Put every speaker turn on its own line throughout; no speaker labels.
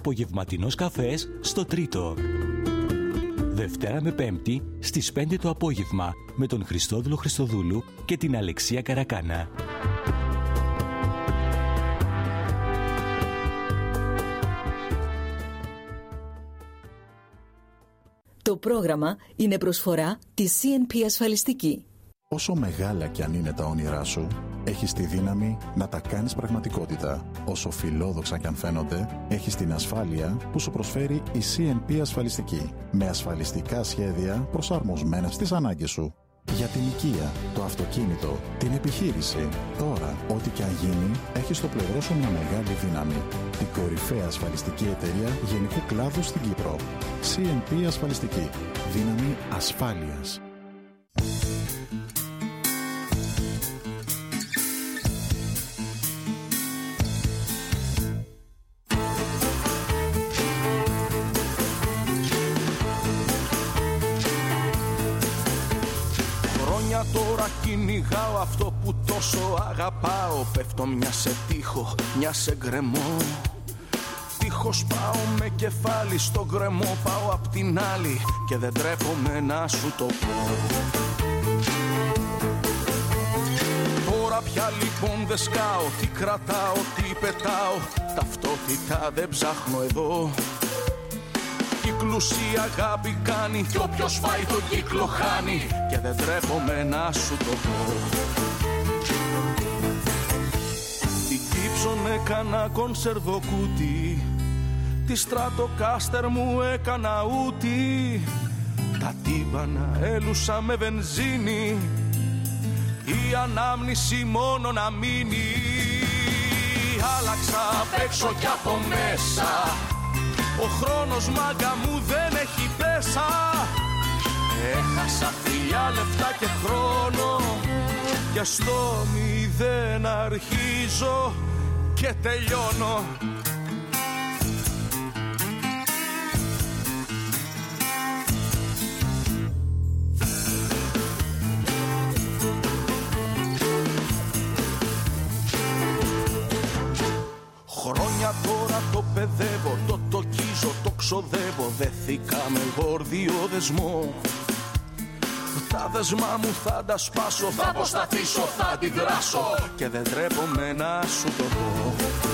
Απογευματινός καφές στο Τρίτο. Δευτέρα με Πέμπτη στις 5 το απόγευμα με τον Χριστόδουλο Χριστοδούλου και την Αλεξία Καρακάνα.
Το πρόγραμμα είναι προσφορά της CNP Ασφαλιστική.
Όσο μεγάλα κι αν είναι τα όνειρά σου, έχεις τη δύναμη να τα κάνεις πραγματικότητα. Όσο φιλόδοξα κι αν φαίνονται, έχεις την ασφάλεια που σου προσφέρει η CNP Ασφαλιστική. Με ασφαλιστικά σχέδια προσαρμοσμένα στις ανάγκες σου. Για την οικία, το αυτοκίνητο, την επιχείρηση. Τώρα, ό,τι και αν γίνει, έχεις στο πλευρό σου μια μεγάλη δύναμη. Την κορυφαία ασφαλιστική εταιρεία γενικού κλάδου στην Κύπρο. CNP Ασφαλιστική. Δύναμη ασφάλειας.
Τώρα κυνηγάω αυτό που τόσο αγαπάω. Πέφτω μια σε τείχο, μια σε γκρεμό. Τείχος πάω με κεφάλι, στο γκρεμό πάω απ' την άλλη. Και δεν τρέπομαι να σου το πω. Τώρα πια λοιπόν δεν σκάω. Τι κρατάω, τι πετάω. Ταυτότητα δεν ψάχνω εδώ. Κύκλους η αγάπη κάνει κι όποιος φάει το κύκλο χάνει. Και δεν τρέπομαι να σου το πω. Την Gibson έκανα κονσερβοκούτι. Τη Stratocaster μου έκανα ούτι. Τα τύμπανα έλουσα με βενζίνη. Η ανάμνηση μόνο να μείνει. Άλλαξα απ' έξω κι από μέσα. Ο χρόνος μάγκα μου δεν έχει πέσα. Έχασα φιλιά, λεφτά και χρόνο. Και στο μηδέν αρχίζω και τελειώνω. Χρόνια τώρα το παιδεύω, το τοκίζω, το ξοδεύω. Δεθήκα με γόρδιο δεσμό. Τα δεσμά μου θα τα σπάσω, θα αποσταθήσω, θα αντιδράσω. Και δεν τρέπομαι να σου το πω.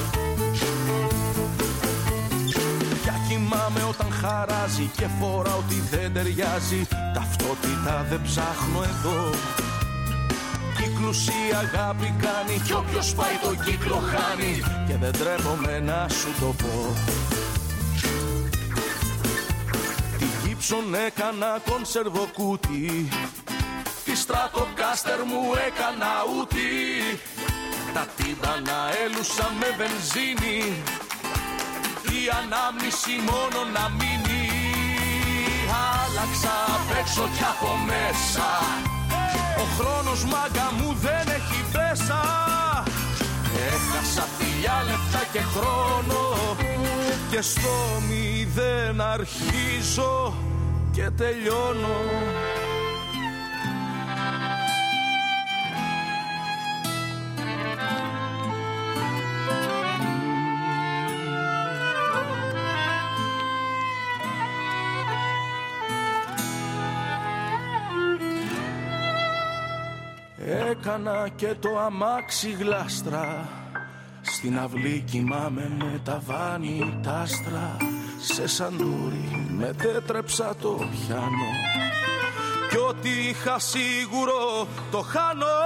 Πια κοιμάμαι όταν χαράζει και φοράω τι δεν ταιριάζει. Ταυτότητα δεν ψάχνω εδώ. Κύκλους η αγάπη κάνει κι όποιος πάει το κύκλο χάνει. Και δεν τρέπομαι να σου το πω. Τη Gibson έκανα κονσερβοκούτι. Τη Stratocaster μου έκανα ούτι. Τα τύμπανα έλουσα με βενζίνη. Η ανάμνηση μόνο να μείνει. Άλλαξα απ' έξω κι από μέσα. Ο χρόνος μάγκα μου δεν έχει πέσα. Έχασα φιλιά, λεφτά και χρόνο. Και στο μηδέν αρχίζω και τελειώνω. Έκανα και το αμάξι γλάστρα. Στην αυλή κοιμάμαι με τα βάνη τ' άστρα. Σε σαντούρι μετέτρεψα το πιάνο. Κι ό,τι είχα σίγουρο το χάνω.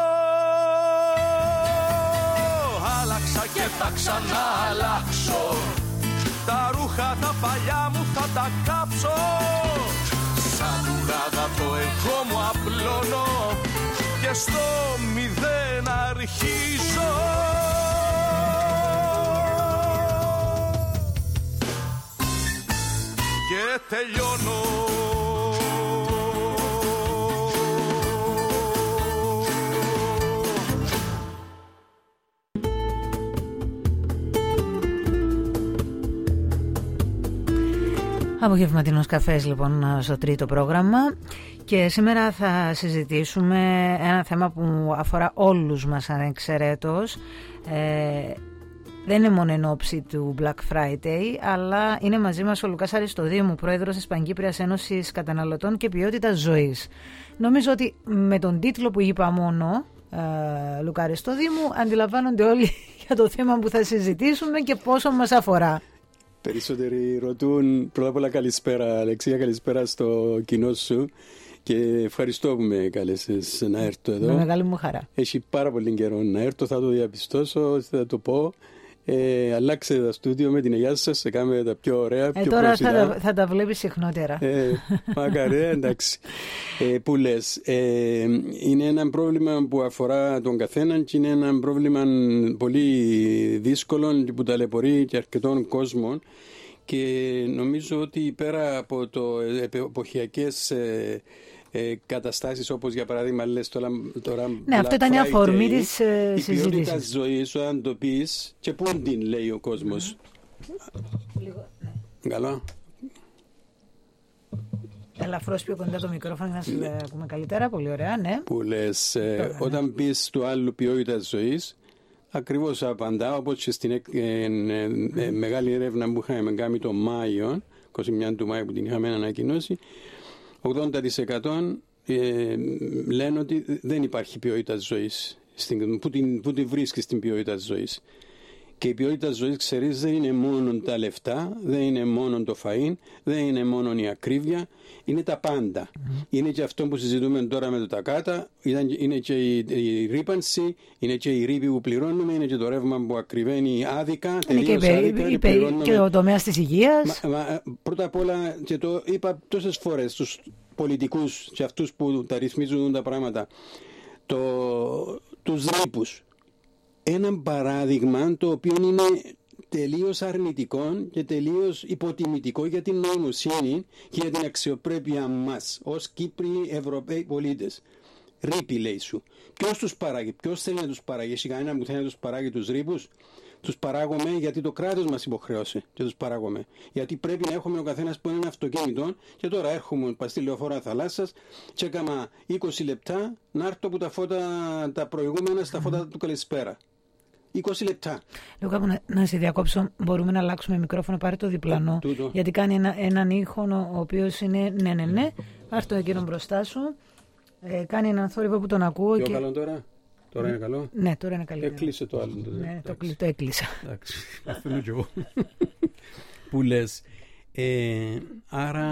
Άλλαξα και θα ξανά αλλάξω. Τα ρούχα τα παλιά μου θα τα κάψω. Σαν λουγάδα το εγώ μου απλώνω. Και στο μηδέν αρχίζω. Και τελειώνω.
Απογευματινός καφές λοιπόν στο τρίτο πρόγραμμα. Και σήμερα θα συζητήσουμε ένα θέμα που αφορά όλους μας ανεξαιρέτως. δεν είναι μόνο εν ώψη του Black Friday, αλλά είναι μαζί μας ο Λουκάς Αριστοδήμου, πρόεδρος της Παγκύπριας Ένωσης Καταναλωτών και Ποιότητας Ζωής. Νομίζω ότι με τον τίτλο που είπα μόνο, Λουκά Αριστοδήμου, αντιλαμβάνονται όλοι για το θέμα που θα συζητήσουμε και πόσο μας αφορά.
Περισσότεροι ρωτούν, πρώτα απ' όλα καλησπέρα Αλεξία, καλησπέρα στο κοινό σου και ευχαριστώ που με κάλεσες να έρθω εδώ.
Με μεγάλη μου χαρά.
Έχει πάρα πολύ καιρό να έρθω, θα το διαπιστώσω, θα το πω. Αλλάξετε τα στούντιο με την αγιά σας, σε κάνουμε τα πιο ωραία, πιο
τώρα
προσιτά.
θα τα βλέπεις συχνότερα.
Μακάρι, εντάξει. Που λες, είναι ένα πρόβλημα που αφορά τον καθέναν και είναι ένα πρόβλημα πολύ δύσκολο που ταλαιπωρεί και αρκετών κόσμων και νομίζω ότι πέρα από το εποχιακές καταστάσεις όπως για παράδειγμα λες τώρα
ναι, αυτό ήταν η αφορμή της συζήτησης.
Η ποιότητα ζωής όταν το πεις και πού την λέει ο κόσμος. Καλό.
Ελαφρώς πιο κοντά το μικρόφωνο να σε ακούμε καλύτερα, πολύ ωραία, ναι.
Που λες, όταν πεις του άλλου ποιότητα ζωής, ακριβώς απαντά όπως και στην μεγάλη έρευνα που είχαμε κάνει τον Μάιο, 21 του Μάη που την είχαμε ανακοινώσει, 80% λένε ότι δεν υπάρχει ποιότητα ζωής. Πού τη βρίσκεις την ποιότητα ζωής. Και η ποιότητα ζωής, ξέρεις, δεν είναι μόνο τα λεφτά, δεν είναι μόνο το φαΐν, δεν είναι μόνο η ακρίβεια, είναι τα πάντα. Είναι και αυτό που συζητούμε τώρα με το τακάτα, είναι και η ρύπανση, είναι και η ρήπη που πληρώνουμε, είναι και το ρεύμα που ακριβένει άδικα, τελείως άδικα.
Και ο τομέας της υγείας.
Πρώτα απ' όλα, και το είπα τόσες φορές στους πολιτικούς και αυτούς που τα ρυθμίζουν τα πράγματα, τους ρήπους. Ένα παράδειγμα το οποίο είναι τελείως αρνητικό και τελείως υποτιμητικό για την νοημοσύνη και για την αξιοπρέπεια μας ως Κύπροι Ευρωπαίοι πολίτες. Ρήποι, λέει σου. Ποιος τους παράγει, ποιος θέλει να τους παράγει, έχει κανένα που θέλει να τους παράγει τους ρήπους. Τους παράγουμε γιατί το κράτος μας υποχρεώσε και τους παράγουμε. Γιατί πρέπει να έχουμε ο καθένας που είναι ένα αυτοκίνητο και τώρα έρχομαι στη λεωφόρα θαλάσσας και έκανα 20 λεπτά να έρθω από τα φώτα τα προηγούμενα στα φώτα του καλησπέρα. 20 λεπτά.
Λουκά, να σε διακόψω, μπορούμε να αλλάξουμε μικρόφωνο, πάρε το διπλανό, γιατί κάνει έναν ήχο ο οποίος είναι ναι. Πάρ' το εκείνο μπροστά σου, κάνει έναν θόρυβο που τον ακούω.
Πιο καλό τώρα. Τώρα είναι καλό.
Ναι, τώρα είναι καλύτερο.
Έκλεισε το άλλο.
Ναι, το έκλεισα.
Εντάξει, αυτό κι εγώ. Που λες, άρα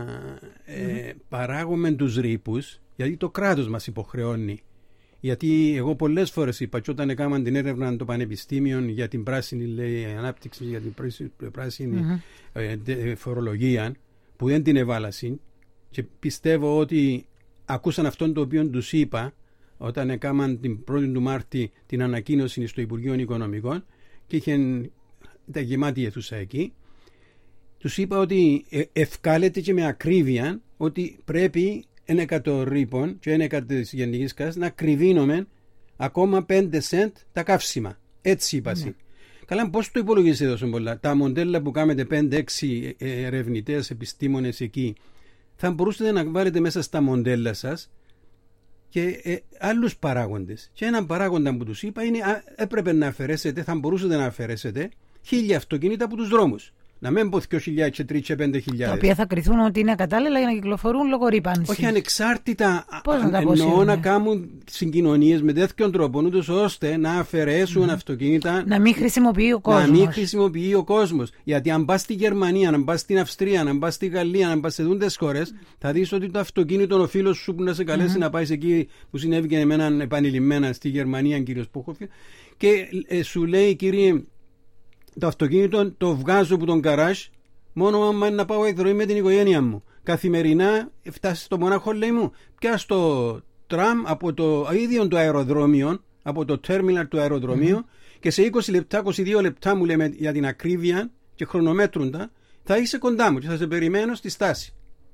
παράγουμε τους ρήπους γιατί το κράτος μας υποχρεώνει. Γιατί εγώ πολλές φορές είπα και όταν έκαναν την έρευνα των πανεπιστήμιων για την πράσινη ανάπτυξη, για την πράσινη φορολογία που δεν την εβάλασαν και πιστεύω ότι ακούσαν αυτόν το οποίο τους είπα όταν έκαναν την 1η του Μάρτη την ανακοίνωση στο Υπουργείο Οικονομικών και ήταν γεμάτη η αίθουσα εκεί, τους είπα ότι ευκάλεται και με ακρίβεια ότι πρέπει 1% ρήπων και 1% της γενικής κάσης να κρυβίνουμε ακόμα 5 cent τα καύσιμα. Έτσι είπα. Ναι. Καλά, πώς το υπολογίζετε τόσο πολλά? Τα μοντέλα που κάνετε 5-6 ερευνητές, επιστήμονες εκεί, θα μπορούσατε να βάλετε μέσα στα μοντέλα σας και άλλους παράγοντες. Και έναν παράγοντα που τους είπα είναι έπρεπε να αφαιρέσετε, θα μπορούσατε να αφαιρέσετε 1.000 αυτοκίνητα από τους δρόμους. Να μην πω 2.000 και 3.000 και 5.000. Τα
οποία θα κριθούν ότι είναι κατάλληλα για να κυκλοφορούν λόγω ρήπανσης.
Όχι ανεξάρτητα. Εννοώ να κάνουν συγκοινωνίες με τέτοιον τρόπο, ούτως ώστε να αφαιρέσουν αυτοκίνητα.
Να μην χρησιμοποιεί ο κόσμος.
Να μην χρησιμοποιεί ο κόσμος. Γιατί αν πας στη Γερμανία, αν πας στην Αυστρία, αν πας στη Γαλλία, αν πας σε δούντες χώρες, θα δεις ότι το αυτοκίνητο, ο φίλος σου που να σε καλέσει να πάει εκεί που συνέβη και εμένα επανειλημμένα στη Γερμανία, κύριος Πούχοφη, και σου λέει, κύριε, το αυτοκίνητο το βγάζω από τον καράζ μόνο άμα να πάω εκδρομή με την οικογένεια μου. Καθημερινά φτάσει στο Μονάχο, λέει μου, πια στο τραμ από το ίδιο το αεροδρόμιο, από το τέρμιναλ του αεροδρομίου και σε 20 λεπτά, 22 λεπτά μου λέμε για την ακρίβεια και χρονομέτρунτα, θα είσαι κοντά μου και θα σε περιμένω στη στάση.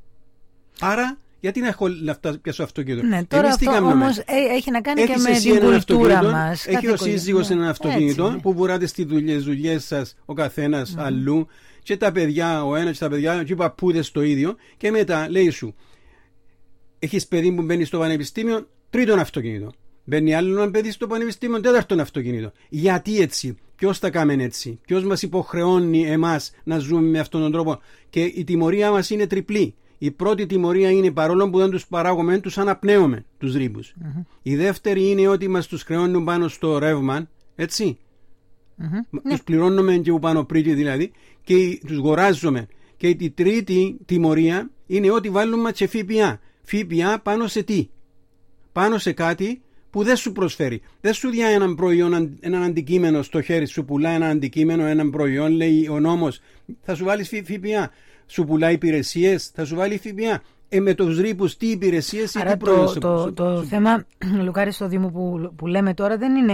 Άρα γιατί να έχω αυτά πια στο αυτοκίνητο?
Ναι, τώρα αυτό όμως έχει να κάνει και με την κουλτούρα μας.
Έχει ο σύζυγος ένα αυτοκίνητο που βουράτε στις δουλειές σας ο καθένας αλλού και τα παιδιά, ο ένας και τα παιδιά και οι παππούδες το ίδιο, και μετά λέει σου έχεις παιδί που μπαίνει στο πανεπιστήμιο, τρίτον αυτοκίνητο. Μπαίνει άλλο ένα παιδί στο πανεπιστήμιο, τέταρτον αυτοκίνητο. Γιατί έτσι? Ποιος τα κάνει έτσι? Ποιος μας υποχρεώνει εμάς να ζούμε με αυτόν τον τρόπο? Και η τιμωρία μας είναι τριπλή. Η πρώτη τιμωρία είναι, παρόλο που δεν τους παράγουμε, τους αναπνέουμε τους ρήπους. Η δεύτερη είναι ότι μας τους χρεώνουν πάνω στο ρεύμα, έτσι. Τους πληρώνουμε και πάνω πρίτοι δηλαδή, και τους γοράζουμε. Και η τρίτη τιμωρία είναι ότι βάλουμε και ΦΠΑ. ΦΠΑ πάνω σε τι? Πάνω σε κάτι που δεν σου προσφέρει. Δεν σου διά έναν προϊόν, έναν αντικείμενο στο χέρι σου, πουλά ένα αντικείμενο, έναν προϊόν, λέει ο νόμος, θα σου βάλεις ΦΠΑ. Σου πουλάει υπηρεσίες, θα σου βάλει ΦΠΑ. Με τους ρήπους, τι υπηρεσίες ή τι προϊόν?
Το θέμα, Λουκάρη, στο Δήμο που λέμε τώρα δεν είναι.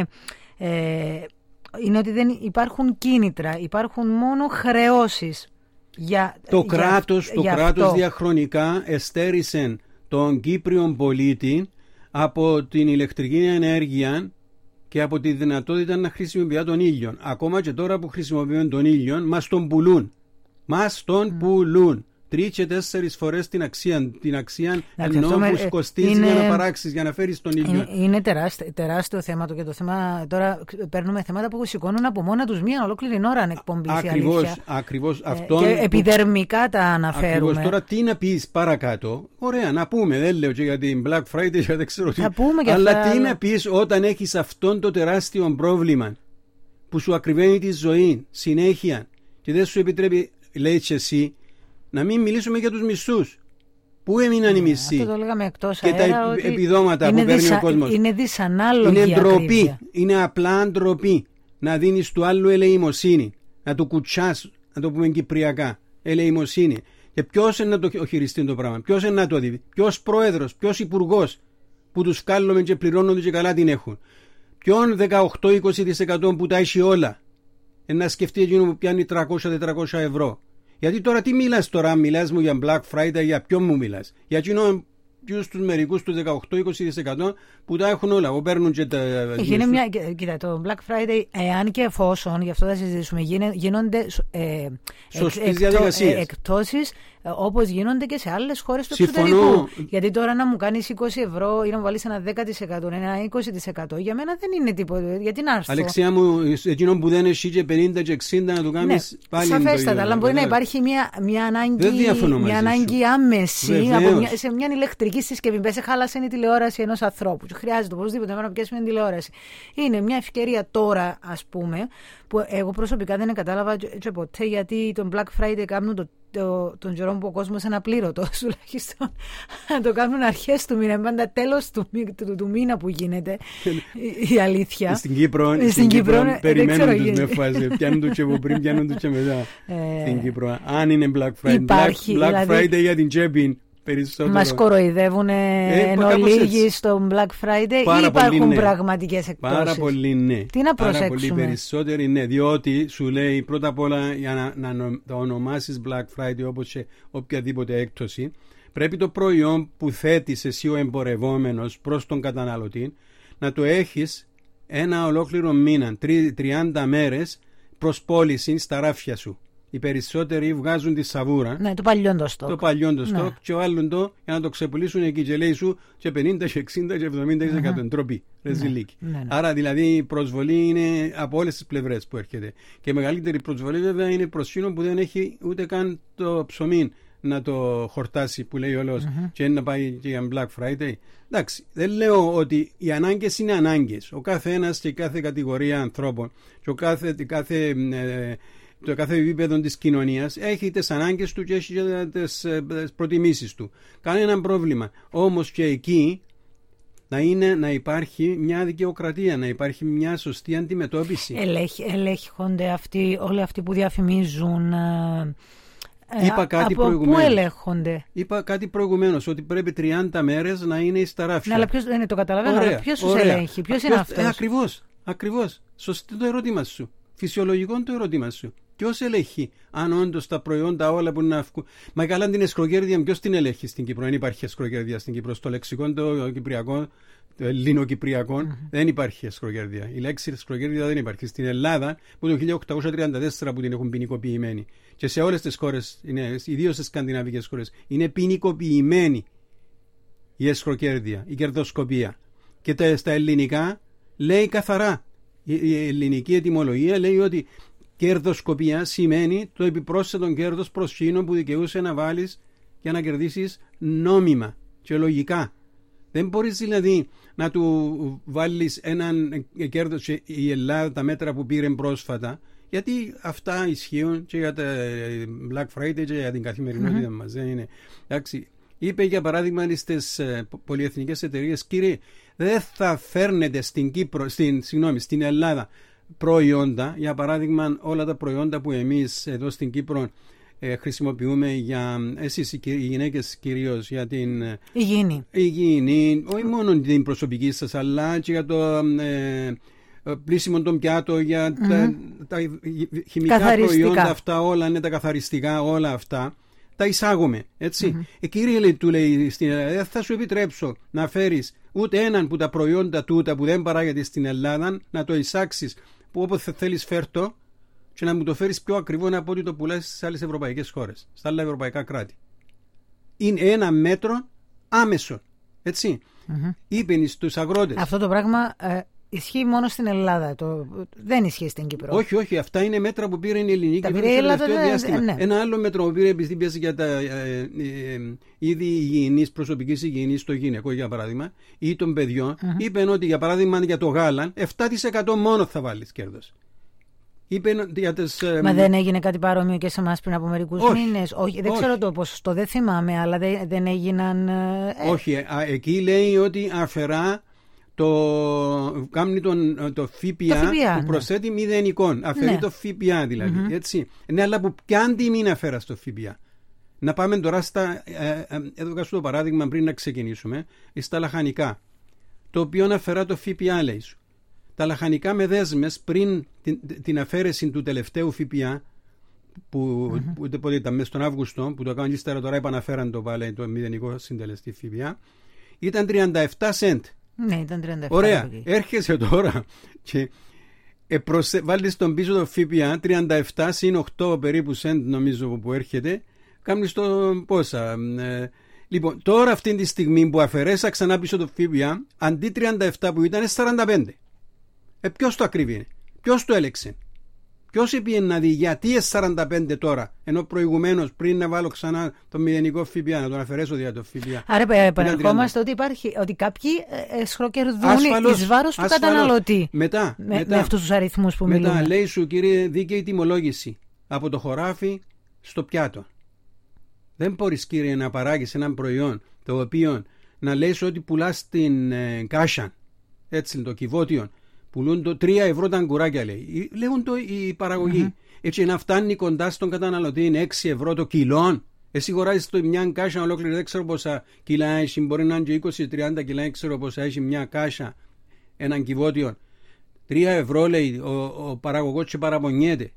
Είναι ότι δεν υπάρχουν κίνητρα, υπάρχουν μόνο χρεώσεις. Το
κράτος διαχρονικά εστέρισε τον Κύπριον πολίτη από την ηλεκτρική ενέργεια και από τη δυνατότητα να χρησιμοποιεί τον ήλιο. Ακόμα και τώρα που χρησιμοποιούμε τον ήλιο, μας τον πουλούν. Μας τον πουλούν 3 και 4 φορές την αξία ενώ που κοστίζει για να παράξεις, για να φέρεις τον ήλιο.
Είναι τεράστιο θέμα και το θέμα. Τώρα παίρνουμε θέματα που σηκώνουν από μόνα τους μία ολόκληρη ώρα αν εκπομπή.
Ακριβώς.
Και επιδερμικά τα αναφέρουμε.
Ακριβώς. Τώρα τι να πεις παρακάτω? Ωραία, να πούμε. Δεν λέω και για την Black Friday, δεν ξέρω τι. Αλλά τι να πεις όταν έχεις αυτόν το τεράστιο πρόβλημα που σου ακριβένει τη ζωή συνέχεια και δεν σου επιτρέπει, λέει και εσύ, να μην μιλήσουμε για τους μισθούς. Πού έμειναν οι μισθοί?
Αυτό το λέγαμε εκτός
και
αέρα,
τα επιδόματα που παίρνει ο κόσμος.
Είναι δυσανάλογη.
Είναι ντροπή. Είναι απλά ντροπή να δίνεις του άλλου ελεημοσύνη, να του κουτσάς, να το πούμε κυπριακά, ελεημοσύνη. Και ποιος είναι να το χειριστεί το πράγμα? Ποιος είναι να το δει? Ποιος πρόεδρος? Ποιος υπουργός που τους βγάλουμε και πληρώνονται και καλά την έχουν? Ποιον 18-20% που τα έχει όλα? Να σκεφτεί εκείνο που πιάνει 300-400 ευρώ. Γιατί τώρα τι μιλάς τώρα? Μιλάς μου για Black Friday, για ποιον μου μιλάς? Για εκείνον τους μερικούς του 18-20% που τα έχουν όλα, που παίρνουν και τα...
Κοίτα, το Black Friday, εάν και εφόσον, γι' αυτό θα συζητήσουμε, γίνονται εκτόσεις όπως γίνονται και σε άλλες χώρες του εξωτερικού. Γιατί τώρα να μου κάνεις 20 ευρώ ή να μου βάλεις ένα 10%, ένα 20%, για μένα δεν είναι τίποτα. Γιατί να έρθω?
Αλεξία μου, εκείνο που δεν έχει και 50 και 60 να το κάνεις πάλι.
Σαφέστατα, αλλά μπορεί να υπάρχει μια ανάγκη άμεση σε μια ηλεκτρική συσκευή. Πες, χάλασε η τηλεόραση ενός ανθρώπου. Χρειάζεται οπωσδήποτε να πιάσουμε την τηλεόραση. Είναι μια ευκαιρία τώρα, ας πούμε, που εγώ προσωπικά δεν κατάλαβα και ποτέ γιατί τον Black Friday κάνουν τον καιρό που ο κόσμος είναι απλήρωτος, τουλάχιστον να το κάνουν αρχές του μήνα, πάντα τέλος του μήνα που γίνεται η αλήθεια.
Στην Κύπρο περιμένουν τους με φάση, πιάνουν τους και από πριν, πιάνουν τους και μετά στην Κύπρο. Αν είναι Black Friday, Black Friday για την τσέπη.
Μας κοροϊδεύουν εν ολίγη στο Black Friday ή υπάρχουν πραγματικές εκπτώσεις?
Πάρα πολύ ναι.
Τι να προσέξουμε?
Πάρα πολύ περισσότεροι ναι, διότι σου λέει πρώτα απ' όλα για να το ονομάσεις Black Friday όπως και οποιαδήποτε έκπτωση, πρέπει το προϊόν που θέτεις εσύ ο εμπορευόμενος προς τον καταναλωτή να το έχεις ένα ολόκληρο μήνα, 30 μέρες προς πώληση στα ράφια σου. Οι περισσότεροι βγάζουν τη σαβούρα.
Ναι, το παλιόν το στόκ.
Ναι. Και ο άλλον το για να το ξεπουλήσουν εκεί και λέει σου και 50 και 60 και 70% ντροπή. Ρεζιλίκη. Ναι. Άρα δηλαδή η προσβολή είναι από όλες τις πλευρές που έρχεται. Και η μεγαλύτερη προσβολή βέβαια είναι προς εκείνον που δεν έχει ούτε καν το ψωμί να το χορτάσει που λέει όλος και να πάει και για Black Friday. Εντάξει, δεν λέω ότι οι ανάγκες είναι ανάγκες. Ο κάθε ένας και κάθε κατηγορία ανθρώπων και το κάθε επίπεδο της κοινωνίας έχει τις ανάγκες του και έχει τις προτιμήσεις του. Κανένα πρόβλημα. Όμως και εκεί να υπάρχει μια δικαιοκρατία, να υπάρχει μια σωστή αντιμετώπιση.
Ελέγχονται όλοι αυτοί που διαφημίζουν?
Πού
ελέγχονται?
Είπα κάτι προηγουμένως, ότι πρέπει 30 μέρες να είναι στα ράφια.
Ναι, αλλά ποιος, το καταλαβαίνω, αλλά ποιος τους ελέγχει? Ποιος είναι αυτός?
Ακριβώς. Σωστό το ερώτημα σου. Φυσιολογικό το ερώτημα σου. Ποιος ελέγχει αν όντως τα προϊόντα όλα που να βγουν? Μα καλά την εσκροκέρδεια, ποιος την ελέγχει στην Κύπρο? Δεν υπάρχει εσκροκέρδεια στην Κύπρο. Στο λεξικό το κυπριακό, το ελληνοκυπριακό, δεν υπάρχει εσκροκέρδεια. Η λέξη εσκροκέρδεια δεν υπάρχει. Στην Ελλάδα, που το 1834 που την έχουν ποινικοποιημένη. Και σε όλες τις χώρες, ιδίως στις σκανδιναβικές χώρες, είναι ποινικοποιημένη η εσκροκέρδεια, η κερδοσκοπία. Και στα ελληνικά λέει καθαρά. Η ελληνική ετυμολογία λέει ότι κερδοσκοπία σημαίνει το επιπρόσθετο κέρδος προς εκείνο που δικαιούσε να βάλεις για να κερδίσεις νόμιμα και λογικά. Δεν μπορείς δηλαδή να του βάλεις έναν κέρδος. Η Ελλάδα, τα μέτρα που πήρε πρόσφατα, γιατί αυτά ισχύουν και για τα Black Friday και για την καθημερινότητα μας. Δεν είναι. Εντάξει, είπε για παράδειγμα στις πολυεθνικές εταιρείες, κύριε, δεν θα φέρνετε στην Ελλάδα προϊόντα, για παράδειγμα όλα τα προϊόντα που εμείς εδώ στην Κύπρο χρησιμοποιούμε για εσείς οι γυναίκες κυρίως για την υγιεινή, όχι μόνο την προσωπική σας αλλά και για το πλήσιμο των πιάτων, για τα χημικά προϊόντα αυτά όλα, είναι τα καθαριστικά όλα αυτά, τα εισάγουμε, έτσι. Κύριε, του λέει στην Ελλάδα, δεν θα σου επιτρέψω να φέρεις ούτε έναν που τα προϊόντα τούτα που δεν παράγεται στην Ελλάδα να το εισάξεις που όποτε θέλεις φέρτο και να μου το φέρεις πιο ακριβό από ό,τι το πουλάς στις άλλες ευρωπαϊκές χώρες, στα άλλα ευρωπαϊκά κράτη. Είναι ένα μέτρο άμεσο, έτσι. Είπεν στους αγρότες.
Αυτό το πράγμα ισχύει μόνο στην Ελλάδα, δεν ισχύει στην Κύπρο.
Όχι, αυτά είναι μέτρα που πήρε η ελληνική κυβέρνηση το τελευταίο διάστημα. Ναι. Ένα άλλο μέτρο που πήρε επειδή πίεσε για τα είδη υγιεινής, προσωπικής υγιεινής στο γυναικό για παράδειγμα ή των παιδιών, είπαν ότι για παράδειγμα για το γάλα 7% μόνο θα βάλεις κέρδος.
Μα δεν έγινε κάτι παρόμοιο και σε εμάς πριν από μερικούς μήνες? Όχι, δεν ξέρω το ποσοστό, δεν θυμάμαι, αλλά δεν έγιναν.
Όχι, εκεί λέει ότι αφαιρά κάνει το ΦΠΑ που προσθέτει μηδενικών. Αφαιρεί το ΦΠΑ δηλαδή. Έτσι. Ναι, αλλά που ποια τιμή να φέρα στο ΦΠΑ. Να πάμε τώρα εδώ σου το παράδειγμα πριν να ξεκινήσουμε, στα λαχανικά. Το οποίο αφαιρά το ΦΠΑ, λέει σου. Τα λαχανικά με δέσμες πριν την αφαίρεση του τελευταίου ΦΠΑ που ήταν μέσα στον Αύγουστο, που το κάνουν ύστερα, τώρα επαναφέραν το πάλι το μηδενικό συντελεστή ΦΠΑ, ήταν 37 σεντ.
Ναι, ήταν 37.
Ωραία, έρχεσαι τώρα και βάλεις τον πίσω το ΦΠΑ 37 συν 8 περίπου σεντ νομίζω που έρχεται, κάνεις το πόσα. Λοιπόν, τώρα αυτή τη στιγμή που αφαιρέσα ξανά πίσω το ΦΠΑ, αντί 37 που ήταν 45. Ποιος το ακριβεί είναι, ποιος το έλεξε, ποιος είπε να δει γιατί 45 τώρα, ενώ προηγουμένως πριν να βάλω ξανά το μηδενικό ΦΠΑ, να τον αφαιρέσω δια το ΦΠΑ.
Άρα επανερχόμαστε ότι κάποιοι σχροκερδούν εις βάρος του καταναλωτή.
Μετά,
με αυτούς τους αριθμούς που μιλούμε.
Μετά λέει σου, κύριε, δίκαιη τιμολόγηση από το χωράφι στο πιάτο. Δεν μπορείς, κύριε, να παράγεις έναν προϊόν το οποίο να λες ότι πουλάς την κάσια, έτσι το κυβότιο, πουλούν το 3 ευρώ τα αγκουράκια, λέει. Λέγουν το η παραγωγή. Έτσι να φτάνει κοντά στον καταναλωτή είναι 6 ευρώ το κιλό. Εσύ αγοράζεις το μια κάσια ολόκληρη, δεν ξέρω πόσα κιλά έχει, μπορεί να είναι και 20-30 κιλά, δεν ξέρω πόσα έχει μια κάσια, έναν κυβότιο. 3 ευρώ, λέει, ο παραγωγός και παραπονιέται.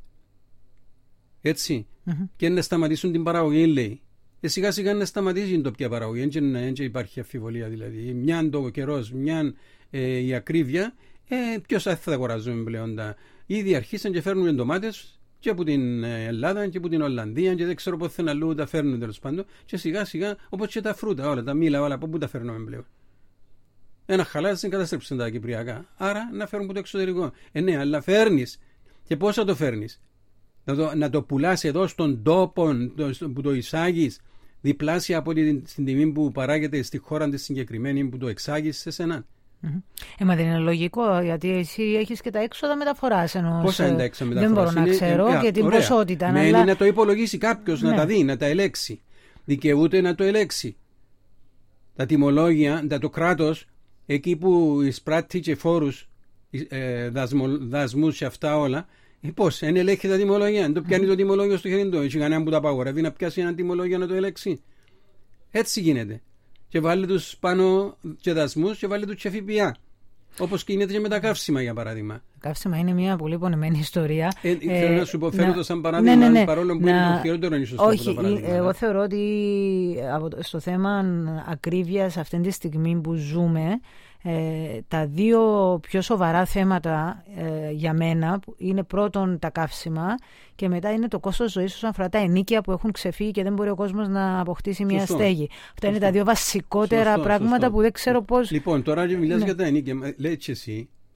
Έτσι. Και να σταματήσουν την παραγωγή, λέει. Σιγά σιγά να σταματήσει το πια παραγωγή, δεν υπάρχει αμφιβολία δηλαδή. Μιαν το καιρός, μιαν η ακρίβεια. Ποιος θα αγοράζουμε πλέον ήδη αρχίσαν και φέρνουν ντομάτες και από την Ελλάδα και από την Ολλανδία και δεν ξέρω πότε αλλού τα φέρνουν τέλος πάντων και σιγά σιγά όπως και τα φρούτα όλα, τα μήλα όλα, από πού τα φέρνουμε πλέον. Ένα χαλάζ δεν καταστρέψουν τα κυπριακά, άρα να φέρουν από το εξωτερικό. Ναι, αλλά φέρνεις και πώς θα το φέρνεις? Να το πουλάς εδώ στον τόπο που το εισάγεις διπλάσια από την τιμή που παράγεται στη χώρα τη συγκεκριμένη που το εξάγεις σε σένα.
Μα δεν είναι λογικό, γιατί εσύ έχεις και τα έξοδα μεταφοράς.
Πόσα είναι τα έξοδα μεταφοράς?
Δεν μπορώ να ξέρω και την ποσότητα.
Μένει αλλά να το υπολογίσει κάποιος, να τα δει, να τα ελέξει. Δικαιούται να το ελέξει. Τα τιμολόγια, το κράτος, εκεί που εισπράττει και φόρους, δασμούς και αυτά όλα, πώς, δεν ελέγχει τα τιμολόγια, δεν το πιάνει το τιμολόγιο στο χέρι του, έχει κανένα που τα απαγορεύει να πιάσει ένα τιμολόγιο να το ελέξει. Έτσι γίνεται. Και βάλει τους πάνω και δασμούς και βάλει τους και ΦΠΑ. Όπως γίνεται και με τα καύσιμα, για παράδειγμα. Τα
καύσιμα είναι μια πολύ πονεμένη ιστορία.
Θέλω να σου υποφέρω το σαν παράδειγμα, παρόλο που είναι το χειρότερο ίσως.
Όχι, εγώ θεωρώ ότι στο θέμα ακρίβειας αυτή τη στιγμή που ζούμε, τα δύο πιο σοβαρά θέματα για μένα είναι πρώτον τα καύσιμα και μετά είναι το κόστος ζωής όσον αφορά τα ενοίκια που έχουν ξεφύγει και δεν μπορεί ο κόσμος να αποκτήσει μια στέγη. Αυτά είναι τα δύο βασικότερα πράγματα που δεν ξέρω πώς.
Λοιπόν, τώρα μιλάς για τα ενοίκια, λέει και εσύ,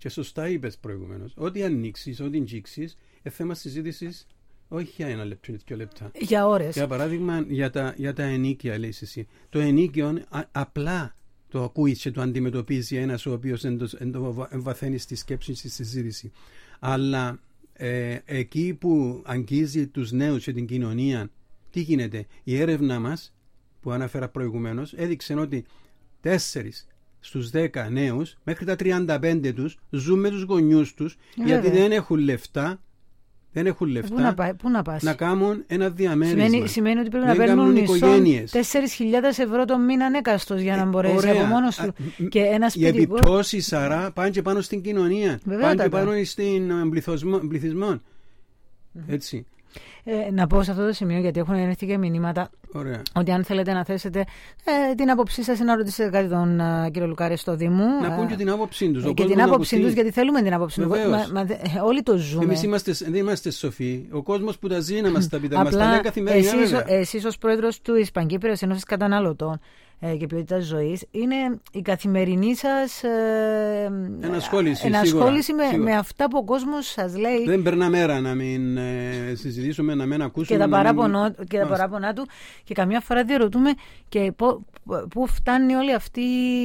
Και σωστά είπες προηγουμένως. Ό,τι ανοίξεις, ό,τι αγγίξεις, θέμα συζήτησης όχι για 1 λεπτό ή 2 λεπτά.
Για ώρες.
Για παράδειγμα, για τα ενίκια, λέει εσύ. Το ενίκιο απλά το ακούει και το αντιμετωπίζει ένας ο οποίος εμβαθαίνει στη σκέψη, στη συζήτηση. Αλλά εκεί που αγγίζει τους νέους και την κοινωνία, τι γίνεται? Η έρευνα μας που αναφέρα προηγουμένως έδειξε ότι 4 στους 10 νέους μέχρι τα 35 τους ζουν με τους γονιούς τους, γιατί δεν έχουν λεφτά.
Πού να πας?
Να κάνουν ένα διαμέρισμα.
Σημαίνει ότι πρέπει να παίρνουν μισθό 4.000 ευρώ το μήνα ανέκαστος για να μπορέσει από μόνος του. Και ένα σπίτι.
Οι επιπτώσεις άρα πάνε και πάνω στην κοινωνία. Πάνε και πάνω στην πληθυσμό. Έτσι.
Να πω σε αυτό το σημείο, γιατί έχουν έρθει και μηνύματα.
Ωραία.
Ότι αν θέλετε να θέσετε την άποψή σας, να ρωτήσετε κάτι τον κύριο Λουκάρη στο Δήμο.
Να πούν και την άποψή τους.
Και την άποψή τους, γιατί θέλουμε την άποψή τους. Όλοι το ζούμε.
Εμείς δεν είμαστε σοφοί. Ο κόσμος που τα ζει να μας τα πει, μας τα λέει καθημερινά.
Εσείς ως πρόεδρος του Ισπανικής Ένωσης Καταναλωτών και Ποιότητας Ζωής, είναι η καθημερινή σας ενασχόληση με αυτά που ο κόσμος σας λέει.
Δεν περνά μέρα να μην συζητήσουμε, να μην ακούσουμε.
Και τα παράπονά του. Και καμιά φορά διερωτούμε και πού φτάνει όλη αυτή.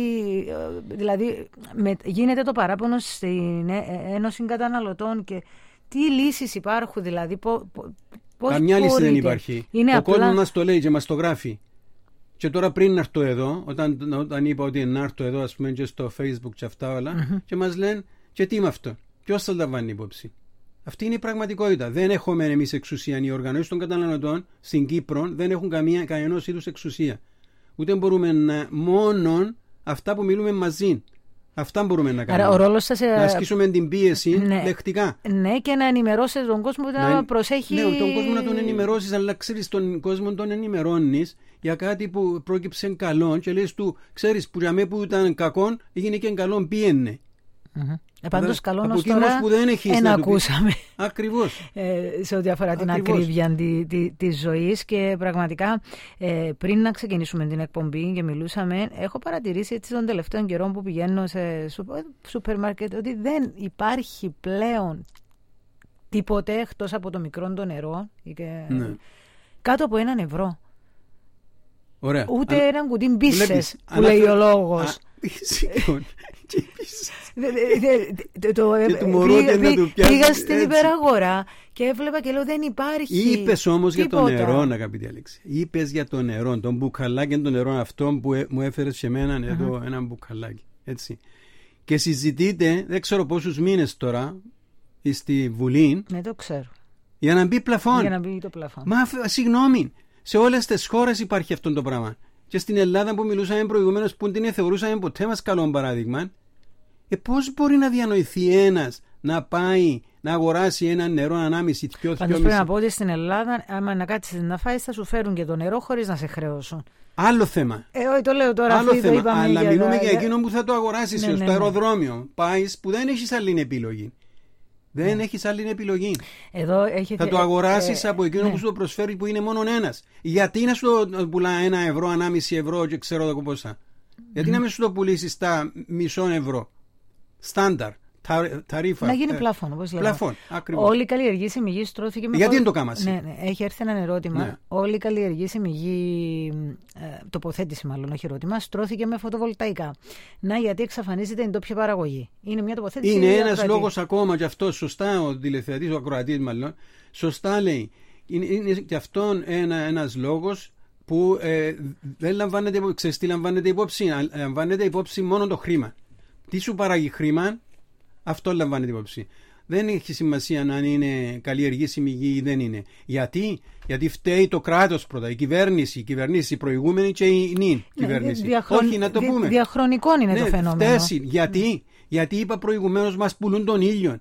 Δηλαδή, γίνεται το παράπονο στην Ένωση Καταναλωτών και τι λύσεις υπάρχουν, δηλαδή.
Καμιά λύση δεν υπάρχει. Ο κόσμος μας το λέει και μας το γράφει. Και τώρα πριν να έρθω εδώ, όταν είπα ότι να έρθω εδώ, ας πούμε, και στο Facebook και αυτά όλα, και μας λένε, και τι με αυτό, ποιος θα λαμβάνει υπόψη? Αυτή είναι η πραγματικότητα. Δεν έχουμε εμείς εξουσία. Οι οργανώσεις των καταναλωτών στην Κύπρο δεν έχουν κανένας είδους εξουσία. Ούτε μπορούμε μόνον αυτά που μιλούμε μαζί. Αυτά μπορούμε να κάνουμε.
Άρα, ο ρόλος σας,
να ασκήσουμε την πίεση λεκτικά.
Ναι, και να ενημερώσετε τον κόσμο να προσέχει.
Ναι, τον κόσμο να τον ενημερώσεις, αλλά ξέρεις, τον κόσμο τον ενημερώνεις για κάτι που πρόκειψε καλό και λες του, ξέρεις, που για μένα που ήταν κακό, έγινε και καλό, πήγαινε.
Πάντως καλό ως τώρα δεν ακούσαμε.
Ακριβώς.
Σε ό,τι αφορά την ακρίβεια της ζωής, και πραγματικά πριν να ξεκινήσουμε την εκπομπή και μιλούσαμε, έχω παρατηρήσει έτσι τον τελευταίο καιρό που πηγαίνω σε σούπερ μάρκετ ότι δεν υπάρχει πλέον τίποτε εκτός από το μικρό το νερό κάτω από €1.
Ωραία.
Ούτε έναν κουτί μπίσες που λέει ο λόγος. Πήγα στην υπεραγορά και έβλεπα και λέω δεν υπάρχει.
Είπες όμως για το νερό, αγαπητή Αλέξη. Είπες για το νερό, τον μπουκαλάκι των νερό, αυτό που μου έφερε σε μένα εδώ, ένα μπουκαλάκι. Έτσι. Και συζητείτε, δεν ξέρω πόσους μήνες τώρα, στη Βουλή.
Ναι, το ξέρω.
Για να μπει πλαφόν.
Για να μπει το πλαφόν.
Μα συγγνώμη, σε όλες τις χώρες υπάρχει αυτό το πράγμα. Και στην Ελλάδα που μιλούσαμε προηγουμένως, που την θεωρούσαμε ποτέ μας καλό παράδειγμα, πώς μπορεί να διανοηθεί ένας να πάει να αγοράσει ένα νερό 1,5-2,5?
Πάντως πρέπει να πω ότι στην Ελλάδα, άμα να κάτσεις να φάεις, θα σου φέρουν και το νερό χωρίς να σε χρεώσουν.
Άλλο θέμα.
Όχι, το λέω τώρα.
Άλλο θέμα. Αλλά μιλούμε για εκείνον που θα το αγοράσεις στο αεροδρόμιο. Πάεις που δεν έχεις άλλη επιλογή. Δεν έχεις άλλη επιλογή. Θα το αγοράσεις από εκείνο που σου το προσφέρει, που είναι μόνο ένας. Γιατί να σου το πουλά €1, €1,5 και ξέρω εγώ πόσα? Γιατί να μην σου το πουλήσεις στα €0,5? Στάνταρ, ταρίφα.
Να γίνει πλαφόν, όπως λέμε.
Πλαφόν, ακριβώς.
Όλη η καλλιεργήσιμη γη στρώθηκε με.
Γιατί δεν το κάμασε?
Ναι, έχει έρθει ένα ερώτημα. Ναι. Όλη η καλλιεργήσιμη γη, τοποθέτηση μάλλον, όχι ερώτημα, στρώθηκε με φωτοβολταϊκά. Να, γιατί εξαφανίζεται η ντόπια παραγωγή. Είναι μια τοποθέτηση.
Είναι ένας λόγος ακόμα, και αυτό σωστά ο τηλεθεατής, ο ακροατής μάλλον, σωστά λέει. Είναι και αυτόν ένας λόγος που δεν λαμβάνεται υπόψη. Ξέρεις τι λαμβάνεται υπόψη? Λαμβάνεται υπόψη μόνο το χρήμα. Τι σου παράγει χρήμα, αυτό λαμβάνεται υπόψη. Δεν έχει σημασία αν είναι καλλιεργήσιμη γη ή δεν είναι. Γιατί φταίει το κράτος πρώτα, η κυβέρνηση, η προηγούμενη και η νυν κυβέρνηση. Όχι, να το πούμε.
Διαχρονικό είναι το φαινόμενο.
Γιατί είπα προηγουμένως, μας πουλούν τον ήλιο.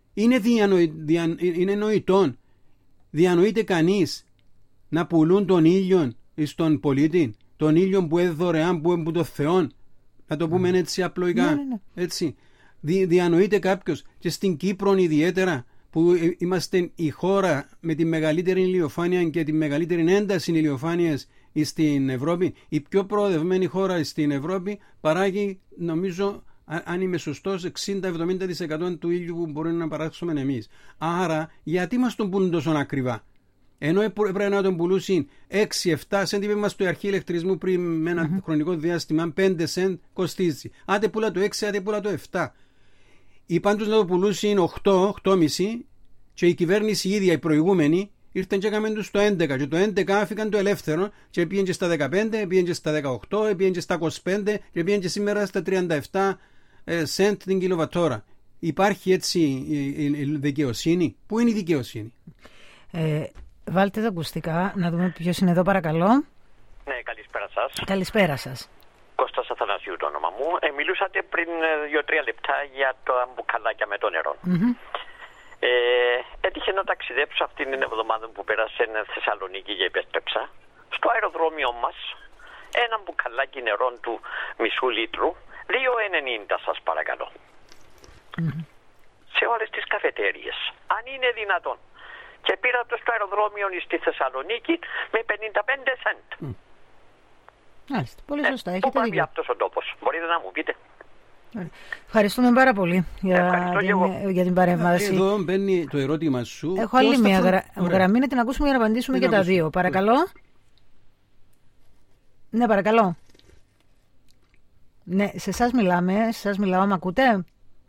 Είναι νοητόν. Διανοείται κανείς να πουλούν τον ήλιο στον πολίτη, τον ήλιο που είναι δωρεάν, που είναι το Θεό? Να το πούμε έτσι απλοϊκά. Έτσι. Διανοείται κάποιος, και στην Κύπρο ιδιαίτερα, που είμαστε η χώρα με τη μεγαλύτερη ηλιοφάνεια και τη μεγαλύτερη ένταση ηλιοφάνειας στην Ευρώπη, η πιο προοδευμένη χώρα στην Ευρώπη, παράγει νομίζω αν είμαι σωστός, 60-70% του ήλιου που μπορούμε να παράξουμε εμείς. Άρα, γιατί μας τον πουλούν τόσο ακριβά? Ενώ έπρεπε να τον πουλούσουν 6-7 σέντ, είπε μας το αρχή ηλεκτρισμού πριν με ένα χρονικό διάστημα, 5 σέντ κοστίζει. Άντε πουλά το 6, άντε πουλά το 7. Ή πάντως να το πουλούσουν 8-8,5 και η κυβέρνηση η ίδια, η προηγούμενη, ήρθαν και έκαμε τους το 11 και το 11 άφηκαν το ελεύθερο και πήγαν και στα 15, πήγαν και στα 18, πήγαν και στα 25 και πήγαν και σήμερα στα 37 σέντ την κιλοβατόρα. Υπάρχει έτσι η δικαιοσύνη? Πού είναι η δικαιοσύνη?
Βάλτε τα ακουστικά, να δούμε ποιος είναι εδώ, παρακαλώ.
Ναι, καλησπέρα σας.
Καλησπέρα σας.
Κώστας Αθανασίου το όνομα μου. Μιλούσατε πριν 2-3 λεπτά για τα μπουκαλάκια με το νερό. Έτυχε να ταξιδέψω αυτήν την εβδομάδα που πέρασε Θεσσαλονίκη και επέστρεψα. Στο αεροδρόμιο μας ένα μπουκαλάκι νερό του μισού λίτρου 2,90 σας παρακαλώ. Σε όλες τις καφετέριες, αν είναι δυνατόν. Και πήρα το στο αεροδρόμιο στη Θεσσαλονίκη με 55 σέντ.
Μάλιστα, πολύ σωστά.
Πού πάει αυτός ο τόπος? Μπορείτε να μου πείτε?
Ευχαριστούμε πάρα πολύ για την παρέμβαση.
Εδώ μπαίνει το ερώτημα σου.
Έχω άλλη μια γραμμή να την ακούσουμε για να απαντήσουμε και τα δύο. Παρακαλώ. Ναι, παρακαλώ. Ναι, σε εσάς μιλάμε. Σε εσάς μιλάω, μ' ακούτε?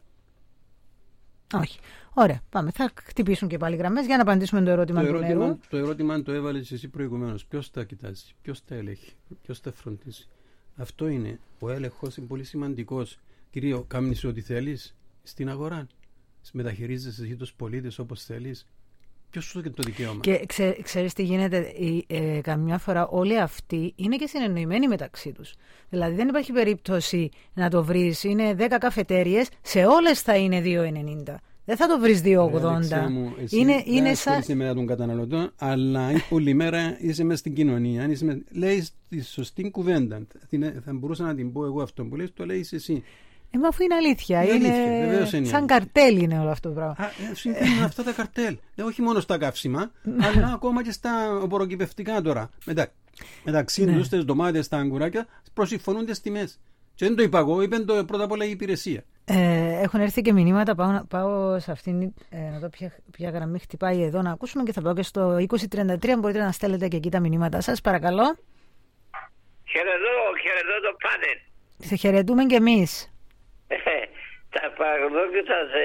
Όχι. Ωραία, πάμε. Θα χτυπήσουν και πάλι γραμμές για να απαντήσουμε το ερώτημα του νερού.
Το ερώτημα το έβαλες εσύ προηγουμένως. Ποιος τα κοιτάζει, ποιος τα ελέγχει, ποιος τα φροντίζει? Αυτό είναι. Ο έλεγχος είναι πολύ σημαντικός. Κυρίω, κάνεις ό,τι θέλεις στην αγορά. Μεταχειρίζεσαι εσύ τους πολίτες όπως θέλεις. Ποιος σου δίνει το δικαίωμα? Και
ξέρεις τι γίνεται? Καμιά φορά όλοι αυτοί είναι και συνεννοημένοι μεταξύ τους. Δηλαδή δεν υπάρχει περίπτωση να το βρεις. Είναι 10 καφετέριες, σε όλες θα είναι 2,90. Δεν θα το βρεις 2,80.
Είναι σαν. Είσαι με τον καταναλωτό, αλλά όλη μέρα είσαι μέσα στην κοινωνία. Λέει τη σωστή κουβέντα. Θα μπορούσα να την πω εγώ αυτό που λες, το λέει εσύ.
Μα αφού είναι αλήθεια. Είναι σαν καρτέλ είναι όλο αυτό το πράγμα.
Συμβαίνουν αυτά τα καρτέλ. Όχι μόνο στα καύσιμα, αλλά ακόμα και στα οπωροκυπευτικά τώρα. Μεταξύ τους, τις ντομάτες, τα αγκουράκια, προσυμφωνούν τις τιμές. Και δεν το είπα εγώ, είπε το πρώτα απ' όλα η υπηρεσία.
Έχουν έρθει και μηνύματα. Πάω σε αυτήν. Να δω ποια γραμμή χτυπάει εδώ να ακούσουμε και θα πάω και στο 2033. Μπορείτε να στέλνετε και εκεί τα μηνύματα σας, παρακαλώ.
Χαιρετώ το πάνελ.
Σε χαιρετούμε κι εμείς.
Θα παρακολουθώ και